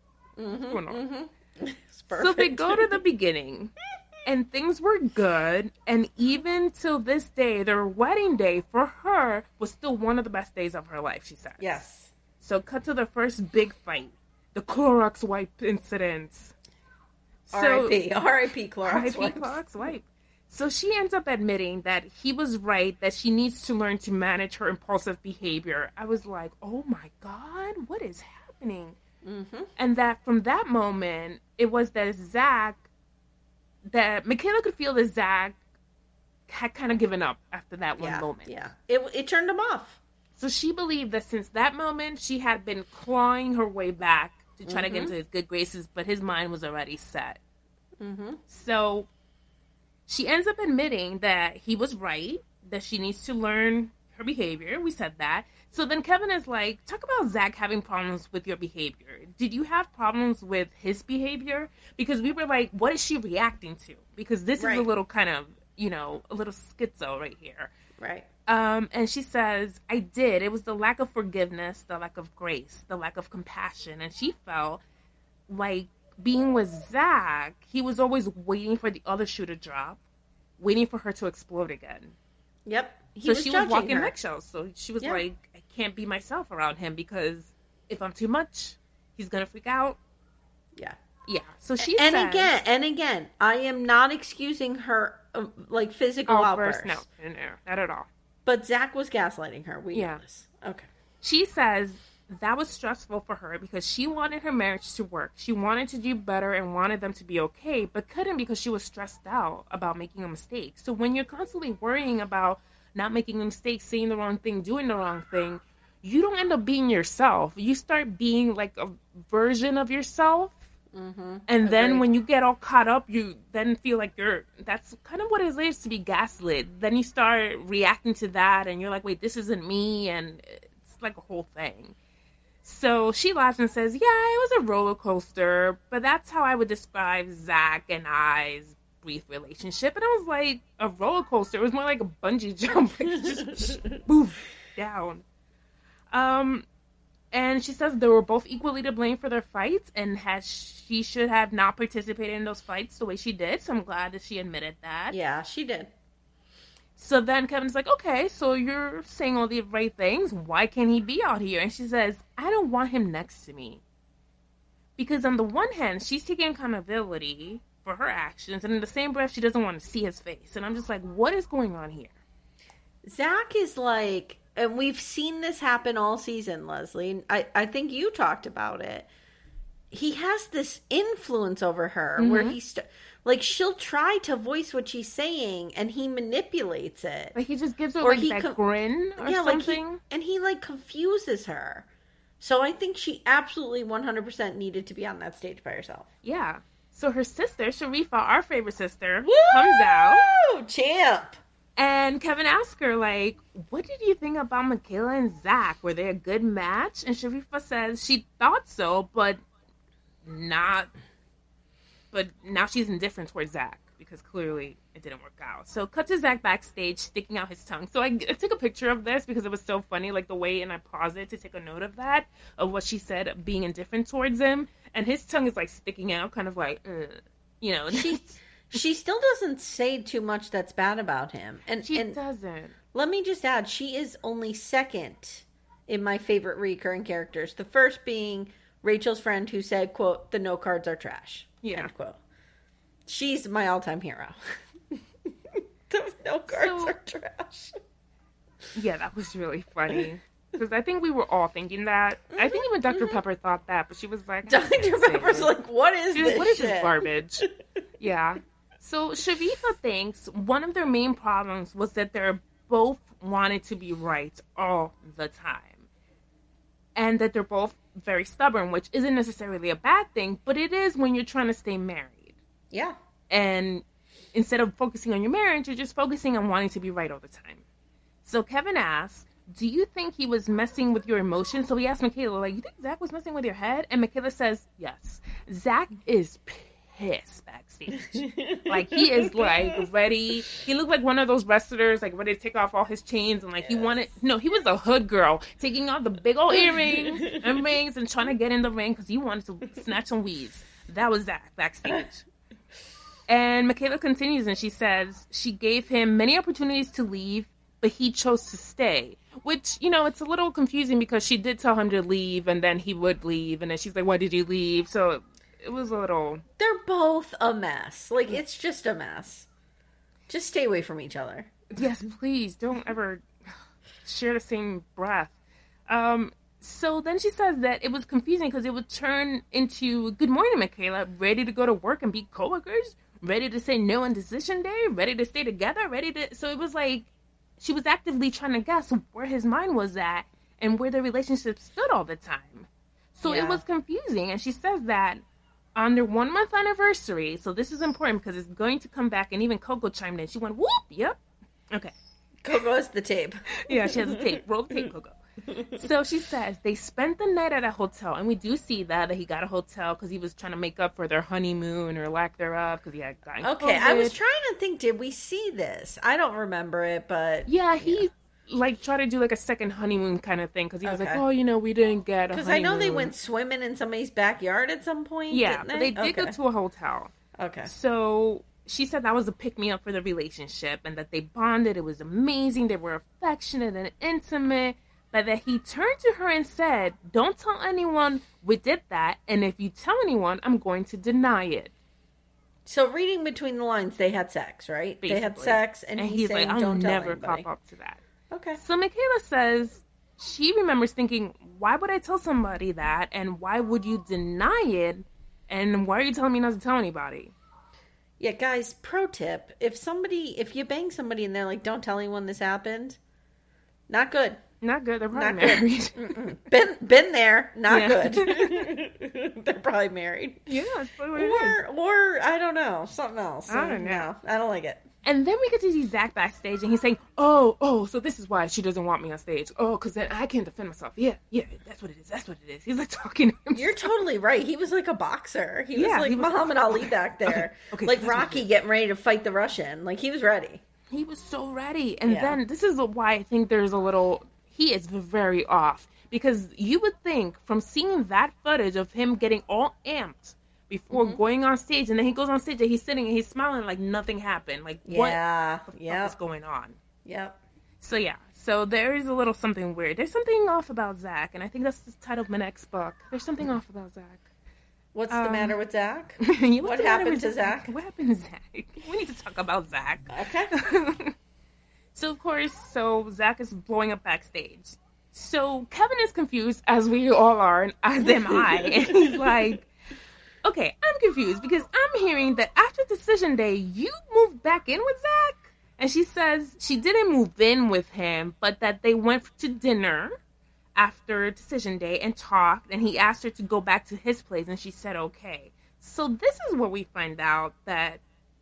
So they go to the beginning, and things were good. And even till this day, their wedding day for her was still one of the best days of her life, she says.
Yes.
So cut to the first big fight, the Clorox wipe incidents.
R.I.P. Clorox
wipe. Clorox wipe. So she ends up admitting that he was right, that she needs to learn to manage her impulsive behavior. I was like, oh my God, what is happening? Mm-hmm. And that from that moment, it was that Michaela could feel that Zach had kind of given up after that one moment.
Yeah, it turned him off.
So she believed that since that moment, she had been clawing her way back to try to get into his good graces, but his mind was already set. Mm-hmm. So she ends up admitting that he was right, that she needs to learn her behavior. We said that. So then Kevin is like, talk about Zach having problems with your behavior. Did you have problems with his behavior? Because we were like, what is she reacting to? Because this is a little kind of, a little schizo right here.
Right.
And she says, I did. It was the lack of forgiveness, the lack of grace, the lack of compassion. And she felt like being with Zach, he was always waiting for the other shoe to drop, waiting for her to explode again.
Yep.
So she was walking eggshells. So she was like, I can't be myself around him because if I'm too much, he's going to freak out.
Yeah.
Yeah. So she
says... And again, I am not excusing her, physical outbursts.
No, not at all.
But Zach was gaslighting her. We know this. Okay.
She says that was stressful for her because she wanted her marriage to work. She wanted to do better and wanted them to be okay, but couldn't because she was stressed out about making a mistake. So when you're constantly worrying about not making a mistake, saying the wrong thing, doing the wrong thing, you don't end up being yourself. You start being like a version of yourself. Mm-hmm. And then when you get all caught up, you then feel like that's kind of what it is to be gaslit. Then you start reacting to that and you're like, wait, this isn't me. And it's like a whole thing. So she laughs and says, yeah, it was a roller coaster, but that's how I would describe Zach and I's brief relationship. And I was like, a roller coaster? It was more like a bungee jump. Just boof, down. And she says they were both equally to blame for their fights and she should have not participated in those fights the way she did. So I'm glad that she admitted that.
Yeah, she did.
So then Kevin's like, okay, so you're saying all the right things. Why can't he be out here? And she says, I don't want him next to me. Because on the one hand, she's taking accountability for her actions. And in the same breath, she doesn't want to see his face. And I'm just like, what is going on here?
Zach is like, and we've seen this happen all season, Leslie. I think you talked about it. He has this influence over her where he's... she'll try to voice what she's saying, and he manipulates it.
Like, he just gives her, that grin or something.
He confuses her. So I think she absolutely 100% needed to be on that stage by herself.
Yeah. So her sister, Sharifa, our favorite sister, comes out.
Champ!
And Kevin asks her, what did you think about Michaela and Zach? Were they a good match? And Sharifa says she thought so, but not... But now she's indifferent towards Zach because clearly it didn't work out. So cut to Zach backstage sticking out his tongue. So I took a picture of this because it was so funny, the way, and I paused it to take a note of that, of what she said, being indifferent towards him. And his tongue is sticking out, kind of
She still doesn't say too much that's bad about him. And
she doesn't.
Let me just add, she is only second in my favorite recurring characters. The first being Rachel's friend who said, quote, the no cards are trash.
Yeah.
End quote. She's my all-time hero. Those note cards are trash.
Yeah, that was really funny. Because I think we were all thinking that. I think even Dr. Pepper thought that, but she was like...
Dr. Pepper's like, what is this
What is this garbage? Yeah. So Shavifa thinks one of their main problems was that they're both wanted to be right all the time. And that they're both very stubborn, which isn't necessarily a bad thing, but it is when you're trying to stay married.
Yeah.
And instead of focusing on your marriage, you're just focusing on wanting to be right all the time. So Kevin asks, do you think he was messing with your emotions? So he asked Michaela, like, you think Zach was messing with your head? And Michaela says, yes. Zach is pissed backstage. Like, he is, like, ready. He looked like one of those wrestlers, like, ready to take off all his chains. And, like, he was a hood girl, taking off the big old earrings and rings and trying to get in the ring because he wanted to snatch some weaves. That was Zach backstage. And Michaela continues and she says she gave him many opportunities to leave, but he chose to stay. Which, it's a little confusing because she did tell him to leave and then he would leave. And then she's like, why did you leave? So it was a little...
They're both a mess. Like, it's just a mess. Just stay away from each other.
Yes, please. Don't ever share the same breath. So then she says that it was confusing because it would turn into, good morning, Michaela, ready to go to work and be coworkers, ready to say no on decision day, ready to stay together, So it was like, she was actively trying to guess where his mind was at and where the relationship stood all the time. So It was confusing. And she says that on their 1 month anniversary, so this is important because it's going to come back, and even Coco chimed in. She went, whoop, yep. Okay.
Coco has the tape.
Yeah, she has the tape. Roll the tape, Coco. So she says they spent the night at a hotel, and we do see that he got a hotel because he was trying to make up for their honeymoon or lack thereof because he had gotten
COVID. I was trying to think, did we see this? I don't remember it, but
yeah, he tried to do like a second honeymoon kind of thing because he was like, oh, we didn't get a honeymoon. Because
I know they went swimming in somebody's backyard at some point.
Yeah, but they did go to a hotel.
Okay,
so she said that was a pick-me-up for the relationship and that they bonded. It was amazing. They were affectionate and intimate. But that he turned to her and said, don't tell anyone we did that. And if you tell anyone, I'm going to deny it.
So reading between the lines, they had sex, right?
Basically.
They had sex. And he's saying,
like,
I'll
never cop up to that.
Okay.
So Michaela says she remembers thinking, why would I tell somebody that? And why would you deny it? And why are you telling me not to tell anybody?
Yeah, guys, pro tip. If you bang somebody and they're like, don't tell anyone this happened, not good.
Not good. They're probably married.
Been there. Not good. They're probably married.
Yeah, that's probably what it is.
Or I don't know, something else.
I don't know.
I don't like it.
And then we get to see Zach backstage, and he's saying, "Oh, so this is why she doesn't want me on stage. Oh, because then I can't defend myself. Yeah, that's what it is. He's like talking to himself.
You're totally right. He was like a boxer. He was like Muhammad Ali back there. Okay, like Rocky getting ready to fight the Russian. Like, he was ready.
He was so ready. And then this is why I think there's a little... He is very off. Because you would think, from seeing that footage of him getting all amped before going on stage, and then he goes on stage and he's sitting and he's smiling like nothing happened. Like, what the fuck is going on?
Yep.
So there is a little something weird. There's something off about Zach, and I think that's the title of my next book. There's something off about Zach.
What's the matter with Zach?
What
happened to Zach?
What happened to Zach? We need to talk about Zach.
Okay.
So, of course, Zach is blowing up backstage. So Kevin is confused, as we all are, and as am I. And he's like, okay, I'm confused because I'm hearing that after decision day, you moved back in with Zach? And she says she didn't move in with him, but that they went to dinner after decision day and talked, and he asked her to go back to his place, and she said okay. So this is where we find out that,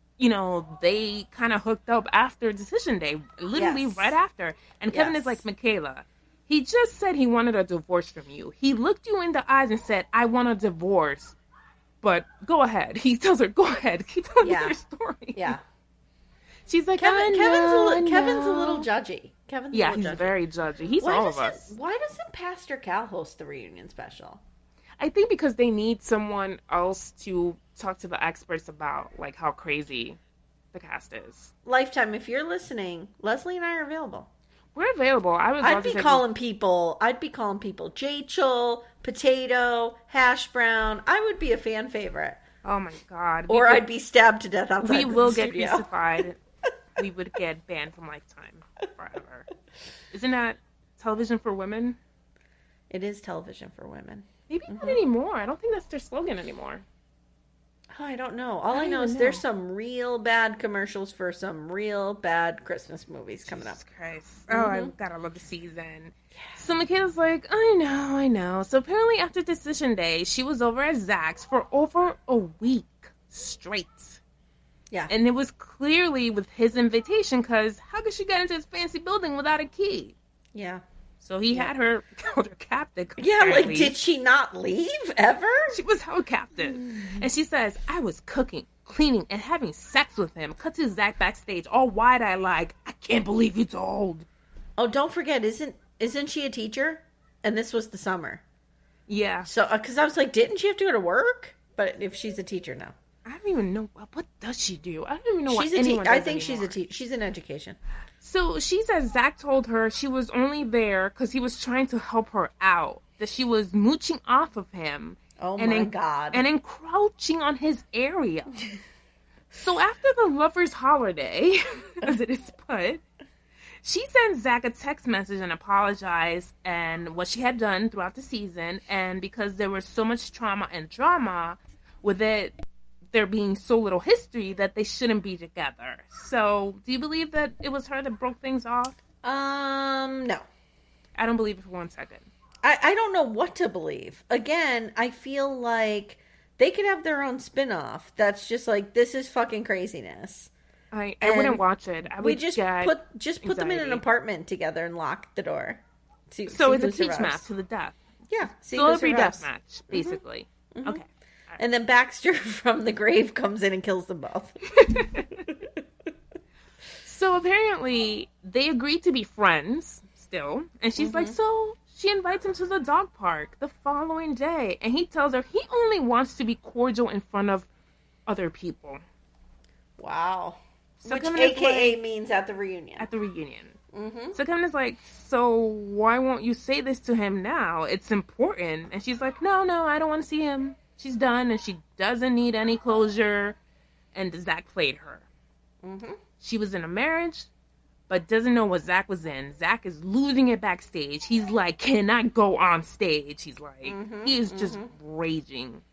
they kind of hooked up after decision day, literally right after. And Kevin is like, Michaela, he just said he wanted a divorce from you. He looked you in the eyes and said, I want a divorce, but go ahead. He tells her, go ahead. Keep telling me your story.
Yeah.
She's like,
Kevin's a little judgy.
He's very judgy. He's all of us.
Why doesn't Pastor Cal host the reunion special?
I think because they need someone else to talk to the experts about, like, how crazy the cast is.
Lifetime, if you're listening, Leslie and I are available.
We're available.
I'd be calling people Jachel, Potato, Hash Brown. I would be a fan favorite.
Oh my God.
Or I'd be stabbed to death outside
We will get crucified. We would get banned from Lifetime forever. Isn't that television for women?
It is television for women.
Maybe not anymore. I don't think that's their slogan anymore.
Oh, I don't know. All I know is there's some real bad commercials for some real bad Christmas movies coming up.
Jesus Christ. Oh, I've got to love the season. So Michaela's like, I know. So apparently after Decision Day, she was over at Zach's for over a week straight.
Yeah.
And it was clearly with his invitation, because how could she get into his fancy building without a key?
Yeah.
So he had her held her captive.
Yeah, like, did she not leave ever?
She was held captive. And she says, I was cooking, cleaning, and having sex with him. Cut to Zach backstage, all wide-eyed like, I can't believe you told.
Oh, don't forget, isn't she a teacher? And this was the summer.
Yeah.
So, because I was like, didn't she have to go to work? But if she's a teacher now.
I don't even know. What does she do? I don't even know
she's
what anyone does
I think
anymore.
she's a teacher. She's in education.
So she says Zach told her she was only there because he was trying to help her out. That she was mooching off of him.
Oh my God.
And encroaching on his area. So after the lover's holiday, as it is put, she sends Zach a text message and apologized and what she had done throughout the season. And because there was so much trauma and drama with it, there being so little history, that they shouldn't be together. So, do you believe that it was her that broke things off?
No.
I don't believe it for 1 second.
I don't know what to believe. Again, I feel like they could have their own spin-off that's just like, this is fucking craziness.
I wouldn't watch it. I would
put them in an apartment together and lock the door.
So it's a peach match to the death.
Yeah.
Celebrity death match, basically. Mm-hmm. Okay.
And then Baxter from the grave comes in and kills them both.
So apparently they agreed to be friends still. And she's like, so she invites him to the dog park the following day. And he tells her he only wants to be cordial in front of other people.
Wow. So which AKA means at the reunion.
At the reunion. Mm-hmm. So Kevin is like, so why won't you say this to him now? It's important. And she's like, no, I don't want to see him. She's done, and she doesn't need any closure. And Zach played her. Mm-hmm. She was in a marriage, but doesn't know what Zach was in. Zach is losing it backstage. He's like, cannot go on stage. He's like, he is just raging.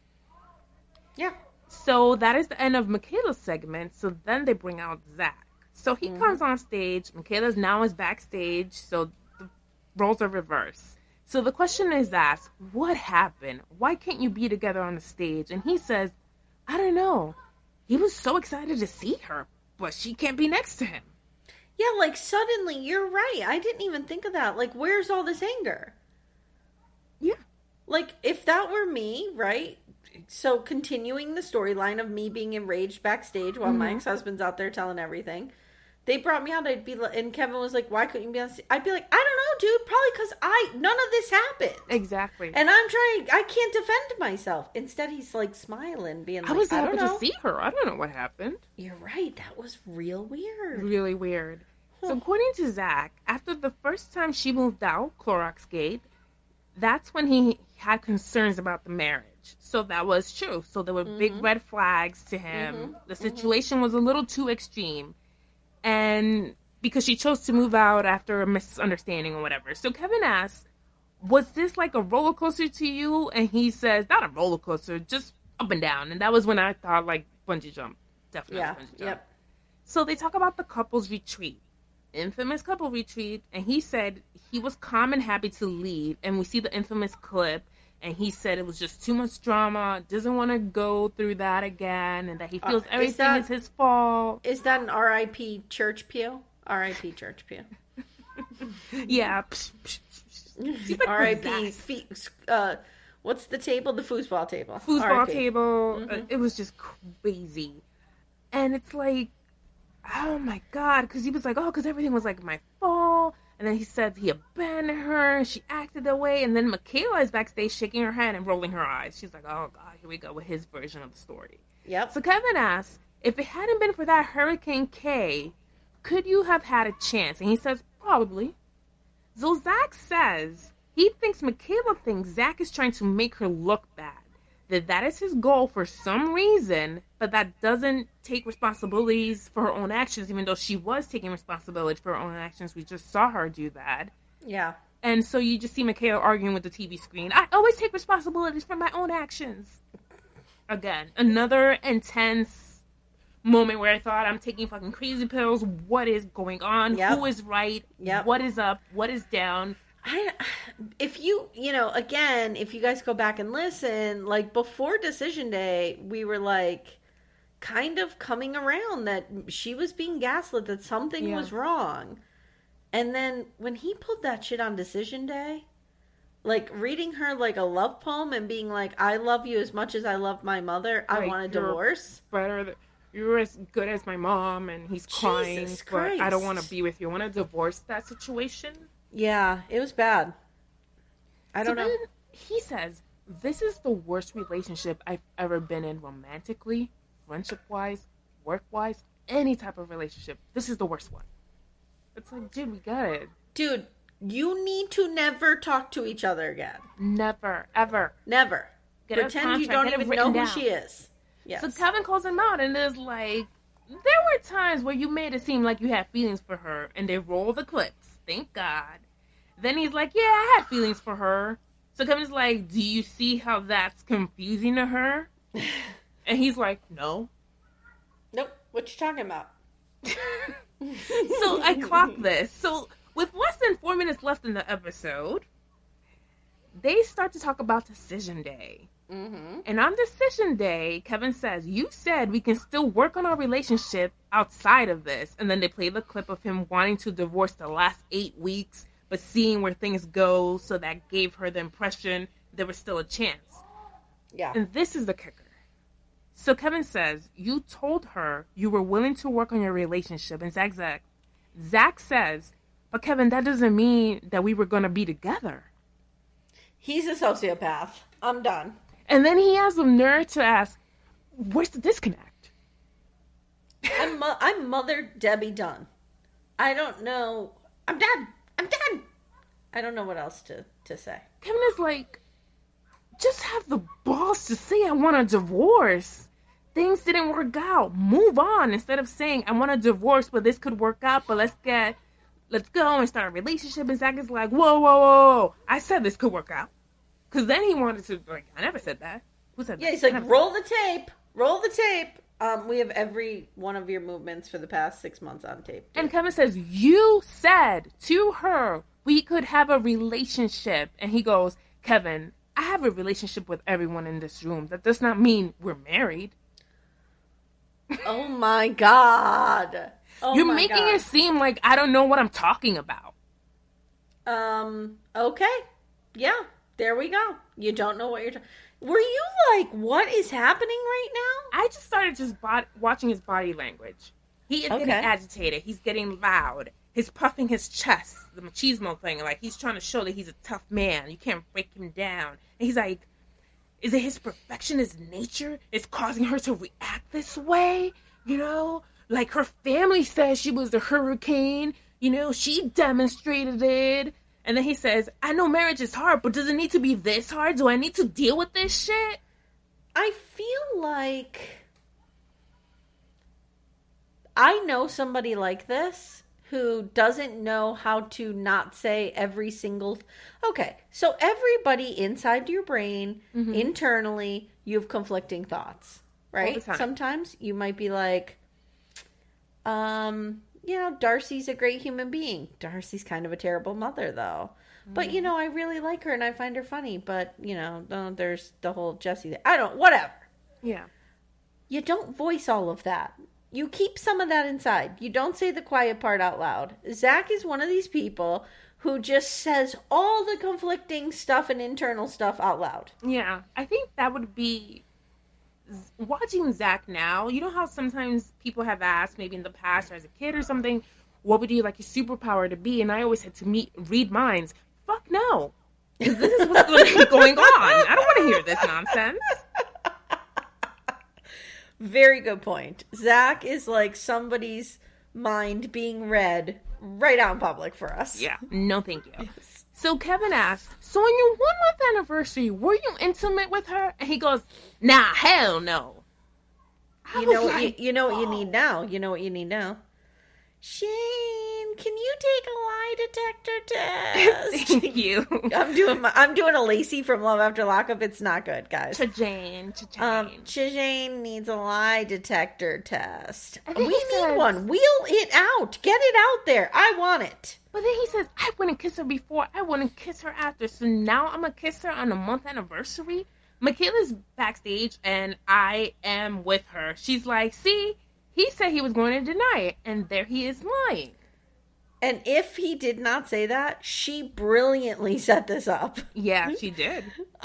Yeah.
So that is the end of Michaela's segment. So then they bring out Zach. So he comes on stage. Michaela's now is backstage. So the roles are reversed. So the question is asked, what happened? Why can't you be together on the stage? And he says, I don't know. He was so excited to see her, but she can't be next to him.
Yeah, like suddenly, you're right. I didn't even think of that. Like, where's all this anger?
Yeah.
Like, if that were me, right? So continuing the storyline of me being enraged backstage while my ex-husband's out there telling everything. They brought me out, I'd be like, and Kevin was like, why couldn't you be on stage? I'd be like, I don't know, dude, probably because none of this happened.
Exactly.
And I can't defend myself. Instead, he's like smiling, being like,
I was happy to see her. I don't know what happened.
You're right, that was real weird.
Really weird. So according to Zach, after the first time she moved out, Clorox Gate, that's when he had concerns about the marriage. So that was true. So there were big red flags to him. The situation was a little too extreme. And because she chose to move out after a misunderstanding or whatever. So Kevin asks, was this like a roller coaster to you? And he says, not a roller coaster, just up and down. And that was when I thought like bungee jump. Definitely bungee jump. Yep. So they talk about the couple's retreat. Infamous couple retreat. And he said he was calm and happy to leave. And we see the infamous clip. And he said it was just too much drama, doesn't want to go through that again, and that he feels everything is his fault.
Is that an R.I.P. church pew? R.I.P. church pew.
Yeah.
Like, R.I.P. What's the table? The foosball table.
Foosball table. It was just crazy. And it's like, oh my God. Because he was like, because everything was like my fault. And then he said he abandoned her, and she acted that way. And then Michaela is backstage shaking her head and rolling her eyes. She's like, oh, God, here we go with his version of the story.
Yep.
So Kevin asks, if it hadn't been for that Hurricane K, could you have had a chance? And he says, probably. So Zach says he thinks Michaela thinks Zach is trying to make her look bad. that is his goal for some reason, but that doesn't take responsibilities for her own actions, even though she was taking responsibility for her own actions. We just saw her do that.
Yeah.
And so you just see Michaela arguing with the TV screen. I always take responsibilities for my own actions. Again, another intense moment where I thought, I'm taking fucking crazy pills. What is going on? Yep. Who is right?
Yep.
What is up? What is down?
If you guys go back and listen, like before Decision Day, we were like kind of coming around that she was being gaslit, that something was wrong. And then when he pulled that shit on Decision Day, like reading her like a love poem and being like, I love you as much as I love my mother. I want a divorce.
You're as good as my mom, and he's crying, but I don't want to be with you. I want to divorce that situation.
Yeah, it was bad. I don't know.
He says, this is the worst relationship I've ever been in romantically, friendship-wise, work-wise, any type of relationship. This is the worst one. It's like, dude, we got it.
Dude, you need to never talk to each other again.
Never, ever.
Never. Pretend you don't even know who she is.
Yes. So Kevin calls him out and is like, there were times where you made it seem like you had feelings for her, and they roll the clips. Thank God. Then he's like, yeah, I had feelings for her. So Kevin's like, do you see how that's confusing to her? And he's like, no.
Nope. What you talking about?
So I clocked this. So with less than 4 minutes left in the episode, they start to talk about Decision Day. Mm-hmm. And on Decision Day, Kevin says, you said we can still work on our relationship outside of this. And then they play the clip of him wanting to divorce the last 8 weeks, but seeing where things go. So that gave her the impression there was still a chance.
Yeah.
And this is the kicker. So Kevin says, you told her you were willing to work on your relationship. And Zach says, but Kevin, that doesn't mean that we were going to be together.
He's a sociopath. I'm done.
And then he has the nerve to ask, where's the disconnect?
I'm Mother Debbie Dunn. I don't know. I'm done. I don't know what else to say.
Kevin is like, just have the balls to say I want a divorce. Things didn't work out. Move on. Instead of saying I want a divorce, but this could work out, but let's go and start a relationship. And Zach is like, whoa. I said this could work out. Because then he wanted to, like, I never said that. Who said that?
Yeah, he's like, roll the tape. We have every one of your movements for the past 6 months on tape.
And Kevin says, you said to her we could have a relationship. And he goes, Kevin, I have a relationship with everyone in this room. That does not mean we're married.
Oh, my God.
You're making it seem like I don't know what I'm talking about.
Okay. Yeah. There we go. You don't know what you're talking. Were you like, what is happening right now?
I just started watching his body language. He is getting agitated. He's getting loud. He's puffing his chest. The machismo thing. Like, he's trying to show that he's a tough man. You can't break him down. And he's like, is it his perfectionist nature is causing her to react this way? You know? Like, her family says she was a hurricane. You know, she demonstrated it. And then he says, I know marriage is hard, but does it need to be this hard? Do I need to deal with this shit?
I feel like I know somebody like this who doesn't know how to not say every single... Okay, so everybody inside your brain, internally, you have conflicting thoughts, right? Sometimes you might be like, Darcy's a great human being. Darcy's kind of a terrible mother, though. But, I really like her and I find her funny. But, there's the whole Jessie thing. Whatever.
Yeah.
You don't voice all of that. You keep some of that inside. You don't say the quiet part out loud. Zach is one of these people who just says all the conflicting stuff and internal stuff out loud.
Yeah. I think that would be... Watching Zach now, you know how sometimes people have asked, maybe in the past or as a kid or something, what would you like your superpower to be? And I always had to read minds. Fuck no. Because this is what's going on. I don't want to hear this nonsense.
Very good point. Zach is like somebody's mind being read right out in public for us.
Yeah. No, thank you. So Kevin asks, so on your 1-month anniversary, were you intimate with her? And he goes, nah, hell no.
You know what you need now? You know what you need now? Shane, can you take a lie detector test?
Thank you.
I'm doing a Lacey from Love After Lockup. It's not good, guys.
Chajane
needs a lie detector test. We need one. Wheel it out. Get it out there. I want it.
But then he says, I wouldn't kiss her before. I wouldn't kiss her after. So now I'm going to kiss her on the month anniversary? Michaela's backstage and I am with her. She's like, see? He said he was going to deny it, and there he is lying.
And if he did not say that, she brilliantly set this up.
Yeah, she did.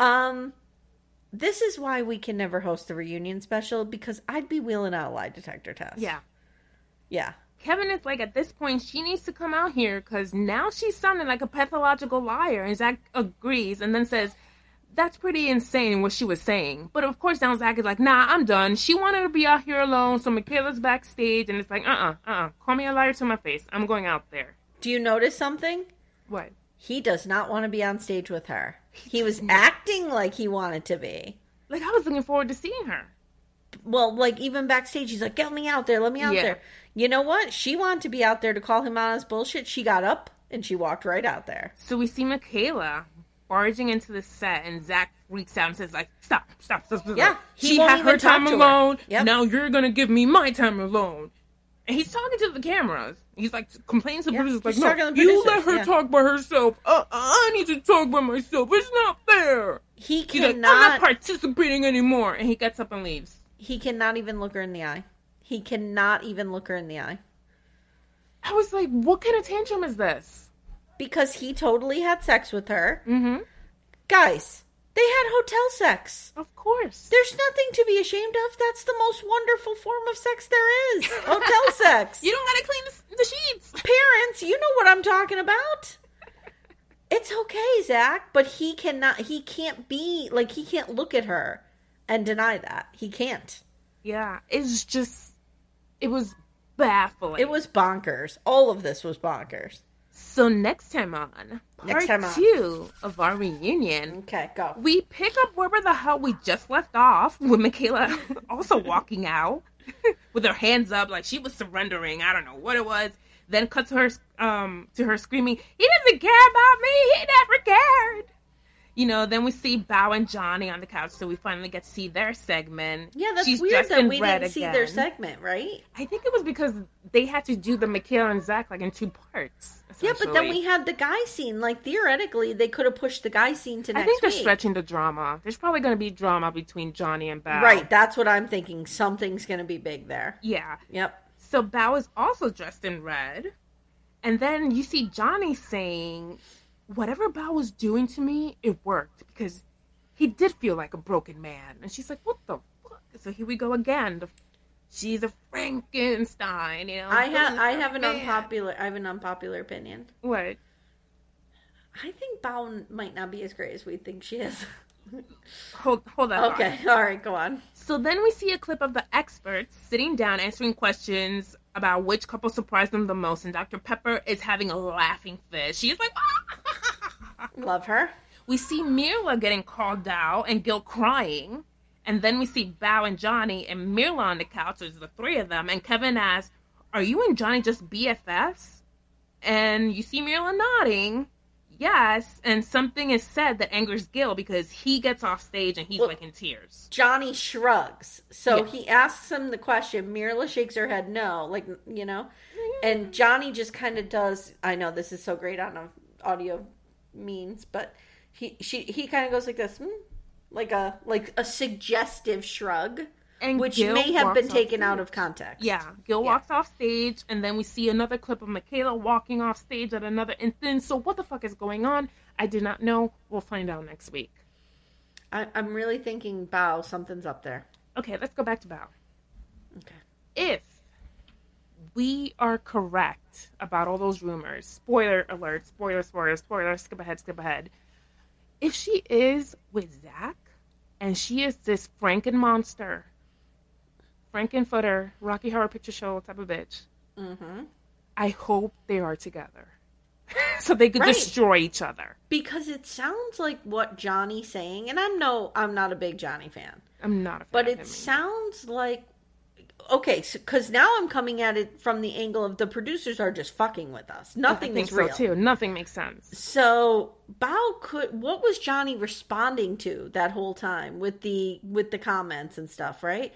This is why we can never host the reunion special, because I'd be wheeling out a lie detector test.
Yeah.
Yeah.
Kevin is like, at this point, she needs to come out here, because now she's sounding like a pathological liar. And Zach agrees, and then says, that's pretty insane what she was saying. But of course, now Zach is like, nah, I'm done. She wanted to be out here alone, so Michaela's backstage, and it's like, call me a liar to my face. I'm going out there.
Do you notice something?
What?
He does not want to be on stage with her. He was acting like he wanted to be.
Like, I was looking forward to seeing her.
Well, like, even backstage, he's like, get me out there, let me out there. You know what? She wanted to be out there to call him out on his bullshit. She got up, and she walked right out there.
So we see Michaela barging into the set, and Zach freaks out and says, like, stop.
Yeah,
she had her time alone. Yep. Now you're gonna give me my time alone. And he's talking to the cameras. He's like complaining to the producers, like, no, you let her talk by herself. I need to talk by myself. It's not fair.
He's like, I'm
not participating anymore. And he gets up and leaves.
He cannot even look her in the eye. He cannot even look her in the eye.
I was like, what kind of tantrum is this?
Because he totally had sex with her.
Mm-hmm.
Guys, they had hotel sex.
Of course.
There's nothing to be ashamed of. That's the most wonderful form of sex there is. Hotel sex.
You don't gotta clean the sheets.
Parents, you know what I'm talking about. It's okay, Zach, but he can't look at her and deny that. He can't.
Yeah, it was baffling.
It was bonkers. All of this was bonkers.
So next time on, part 2 of our reunion.
Okay, go.
We pick up wherever the hell we just left off, with Michaela also walking out with her hands up like she was surrendering. I don't know what it was. Then cut to her screaming, he doesn't care about me. He never cared. You know, then we see Bao and Johnny on the couch, so we finally get to see their segment.
Yeah, that's weird that we didn't see their segment, right?
I think it was because they had to do the Michaela and Zach, like, in 2 parts.
Yeah, but then we had the guy scene. Like, theoretically, they could have pushed the guy scene to next week.
I think they're stretching the drama. There's probably going to be drama between Johnny and Bao.
Right, that's what I'm thinking. Something's going to be big there.
Yeah.
Yep.
So Bao is also dressed in red. And then you see Johnny saying, whatever Bao was doing to me, it worked. Because he did feel like a broken man. And she's like, what the fuck? So here we go again. She's a Frankenstein, you know.
I have an unpopular opinion.
What?
I think Bao might not be as great as we think she is.
Hold that.
Okay, all right, go on.
So then we see a clip of the experts sitting down answering questions about which couple surprised them the most, and Dr. Pepper is having a laughing fit. She's like,
love her.
We see Mirla getting called out and Gil crying, and then we see Bao and Johnny and Mirla on the couch. There's the 3 of them, and Kevin asks, "Are you and Johnny just BFFs?" And you see Mirla nodding. Yes, and something is said that angers Gil because he gets off stage and he's like in tears.
Johnny shrugs. So he asks him the question. Mirla shakes her head no, like, you know. And Johnny just kind of does, I know this is so great on audio means, but he kind of goes like this, like a suggestive shrug. And which Gil may have been taken out of context.
Yeah, Gil walks off stage, and then we see another clip of Michaela walking off stage at another instance. So what the fuck is going on? I did not know. We'll find out next week.
I'm really thinking Bao, something's up there.
Okay, let's go back to Bao.
Okay.
If we are correct about all those rumors, spoiler alert, spoiler, skip ahead. If she is with Zach, and she is this Frankenmonster, Frankenfooter, Rocky Horror Picture Show type of bitch.
Mm-hmm.
I hope they are together. so they could destroy each other.
Because it sounds like what Johnny's saying, and I'm not a big Johnny fan.
I'm not a fan
but
of him
it sounds like, okay, because now I'm coming at it from the angle of the producers are just fucking with us. Nothing is real.
I think so too. Nothing makes sense.
So Bao what was Johnny responding to that whole time with the comments and stuff, right?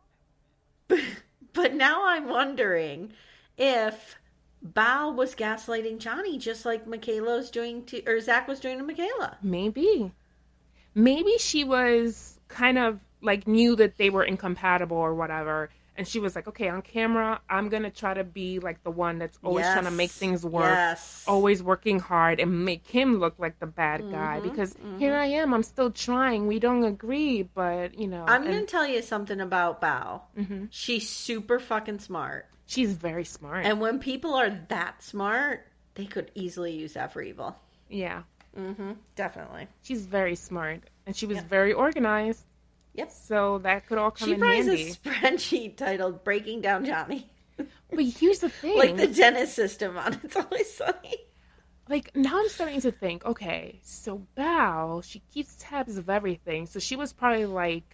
But now I'm wondering if Bao was gaslighting Johnny just like Zach was doing to Michaela.
Maybe she was kind of like knew that they were incompatible or whatever. And she was like, okay, on camera, I'm going to try to be like the one that's always trying to make things work, always working hard and make him look like the bad guy. Because here I am, I'm still trying. We don't agree, but, you know.
I'm going to tell you something about Bao. Mm-hmm. She's super fucking smart.
She's very smart.
And when people are that smart, they could easily use that for evil.
Yeah.
Mm-hmm. Definitely.
She's very smart. And she was very organized.
Yep.
So that could all come in handy.
She writes a spreadsheet titled Breaking Down Johnny.
But here's the thing.
Like the dentist system on It's Always Sunny.
Like, now I'm starting to think, okay, so Bao, she keeps tabs of everything. So she was probably like,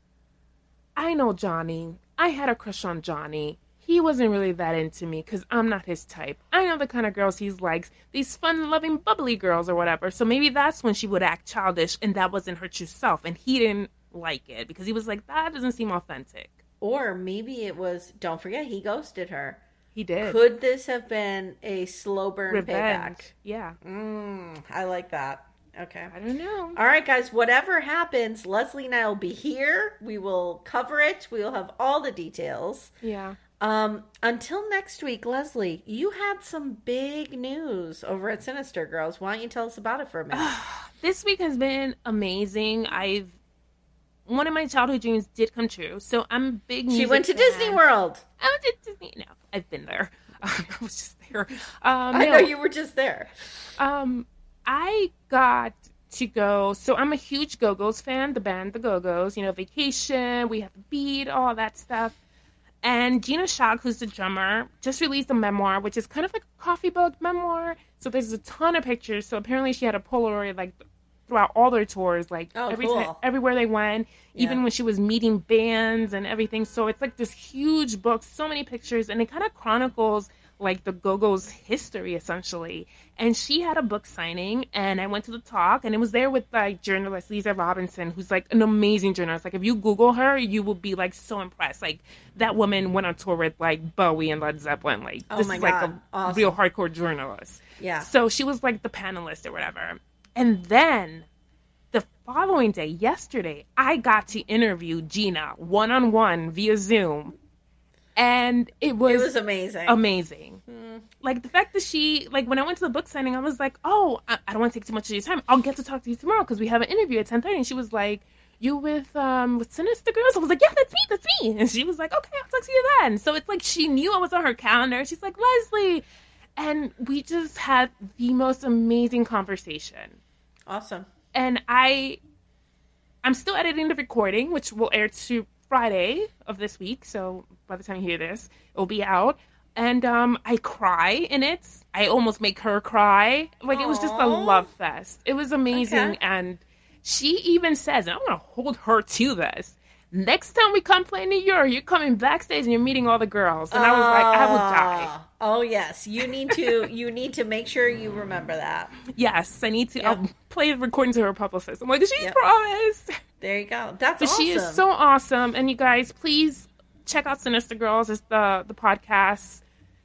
I know Johnny. I had a crush on Johnny. He wasn't really that into me because I'm not his type. I know the kind of girls he likes. These fun-loving, bubbly girls or whatever. So maybe that's when she would act childish and that wasn't her true self. And he didn't like it because he was like, that doesn't seem authentic.
Or maybe it was, don't forget, he ghosted her.
He did.
Could this have been a slow burn
revenge?
Payback?
Yeah.
I like that. Okay.
I don't know.
All right, guys, whatever happens, Leslie and I will be here. We will cover it. We will have all the details.
Yeah.
Until next week, Leslie, you had some big news over at Sinister Girls. Why don't you tell us about it for a minute?
This week has been amazing. One of my childhood dreams did come true. So I'm a big music
She went to
fan.
Disney World.
I went to Disney. No, I've been there. I was just there.
I know you were just there.
I got to go. So I'm a huge Go-Go's fan, the band, the Go-Go's. You know, Vacation, We Have the Beat, all that stuff. And Gina Shock, who's the drummer, just released a memoir, which is kind of like a coffee book memoir. So there's a ton of pictures. So apparently she had a Polaroid, like, throughout all their tours, like, everywhere they went, even when she was meeting bands and everything. So it's like this huge book, so many pictures, and it kind of chronicles, like, the Go-Go's history, essentially. And she had a book signing, and I went to the talk, and it was there with, like, journalist Lisa Robinson, who's, like, an amazing journalist. Like, if you Google her, you will be, like, so impressed. Like, that woman went on tour with, like, Bowie and Led Zeppelin. Like, this is, like, a real hardcore journalist.
Yeah.
So she was, like, the panelist or whatever. And then the following day, yesterday, I got to interview Gina one-on-one via Zoom. And it was
amazing.
Amazing. Like, the fact that she, like, when I went to the book signing, I was like, oh, I don't want to take too much of your time. I'll get to talk to you tomorrow because we have an interview at 10:30. And she was like, you with Sinister Girls? I was like, yeah, that's me. And she was like, okay, I'll talk to you then. So it's like she knew I was on her calendar. She's like, Leslie. And we just had the most amazing conversation.
Awesome.
And I'm still editing the recording, which will air to Friday of this week. So by the time you hear this, it'll be out. And I cry in it. I almost make her cry. Like, it was just a love fest. It was amazing. Okay. And she even says, and I'm going to hold her to this, next time we come play New York, you're coming backstage and you're meeting all the girls. And I was like, I will die.
Oh, yes. You need to make sure you remember that.
Yes, I need to. Yep. I'll play the recording to her publicist. I'm like, she promised.
There you go. That's awesome.
She is so awesome. And you guys, please check out Sinister Girls. It's the podcast.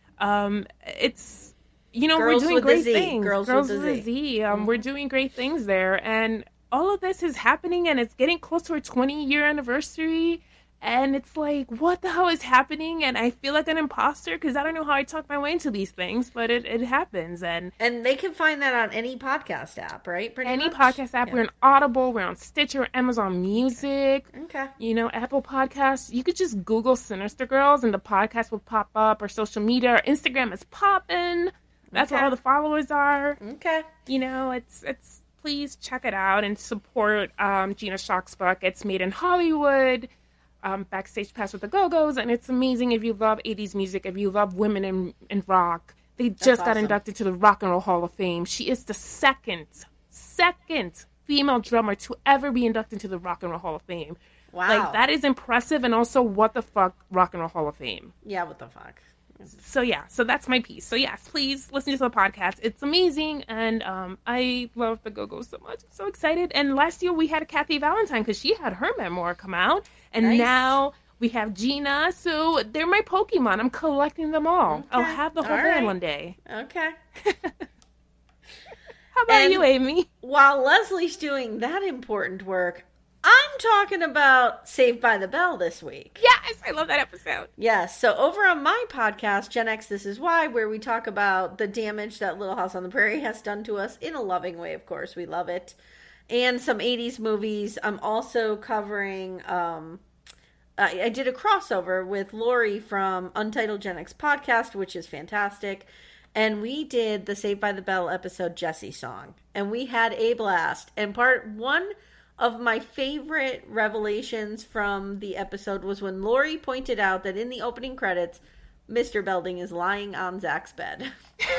It's, you know,
Girls
we're doing great things.
Girls with a Z.
We're doing great things there. And all of this is happening, and it's getting close to our 20-year anniversary. And it's like, what the hell is happening? And I feel like an imposter because I don't know how I talk my way into these things, but it happens. And
they can find that on any podcast app, right?
Any podcast app. Yeah. We're on Audible. We're on Stitcher, Amazon Music.
Okay.
You know, Apple Podcasts. You could just Google Sinister Girls and the podcast will pop up. Or social media. Our Instagram is popping. That's where all the followers are.
Okay.
You know, it's please check it out and support Gina Shock's book. It's made in Hollywood. Backstage Pass with the Go-Go's, and it's amazing if you love 80s music, if you love women in rock. They just got inducted to the Rock and Roll Hall of Fame. She is the second female drummer to ever be inducted to the Rock and Roll Hall of Fame.
Wow.
Like, that is impressive, and also, what the fuck, Rock and Roll Hall of Fame.
Yeah, what the fuck.
So that's my piece. So yes, please listen to the podcast. It's amazing, and I love the Go-Go so much. I'm so excited. And last year we had Kathy Valentine because she had her memoir come out, and now we have Gina. So they're my Pokemon. I'm collecting them all. Okay. I'll have the whole band one day.
Okay.
How about you, Amy?
While Leslie's doing that important work, I'm talking about Saved by the Bell this week.
Yes, I love that episode.
Yes, so over on my podcast, Gen X This Is Why, where we talk about the damage that Little House on the Prairie has done to us in a loving way, of course. We love it. And some 80s movies. I'm also covering, I did a crossover with Lori from Untitled Gen X Podcast, which is fantastic. And we did the Saved by the Bell episode Jessie Song. And we had a blast. And part one of my favorite revelations from the episode was when Lori pointed out that in the opening credits, Mr. Belding is lying on Zach's bed.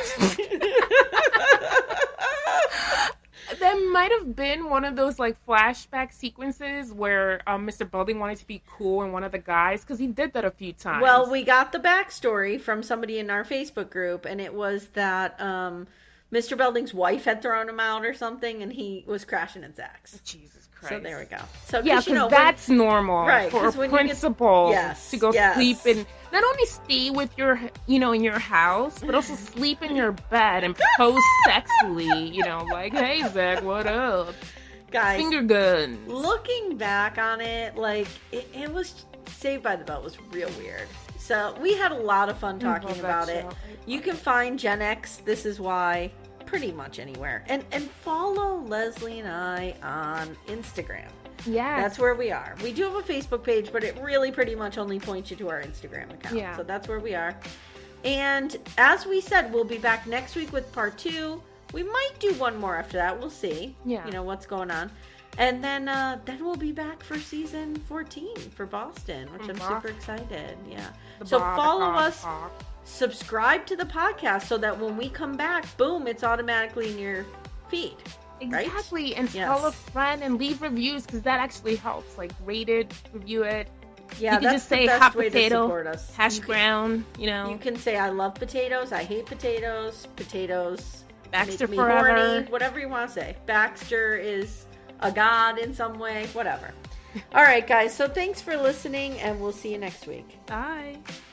That might have been one of those like flashback sequences where Mr. Belding wanted to be cool and one of the guys, because he did that a few times.
Well, we got the backstory from somebody in our Facebook group, and it was that Mr. Belding's wife had thrown him out or something, and he was crashing at Zach's.
Jesus Christ.
So there we go. So
yeah, because that's normal,
right,
for a principal to go sleep and not only stay with your, in your house, but also sleep in your bed and pose sexually, like, hey, Zach, what up?
Guys,
finger guns.
Looking back on it, like, it was, Saved by the Bell was real weird. So we had a lot of fun talking about it. You can find Gen X This Is Why pretty much anywhere. And follow Leslie and I on Instagram.
Yeah.
That's where we are. We do have a Facebook page, but it really pretty much only points you to our Instagram account. Yeah. So that's where we are. And as we said, we'll be back next week with part 2. We might do one more after that. We'll see.
Yeah.
What's going on. And then we'll be back for season 14 for Boston, which I'm super excited. Yeah. So follow us. Subscribe to the podcast so that when we come back, boom, it's automatically in your feed.
Exactly.
Right?
And tell a friend and leave reviews, because that actually helps. Like, rate it, review it.
Yeah,
you can just say hot potato, hash brown,
You can say I love potatoes, I hate potatoes,
Baxter
make me
forever.
Horny, whatever you want to say. Baxter is a god in some way, whatever. All right, guys. So thanks for listening, and we'll see you next week.
Bye.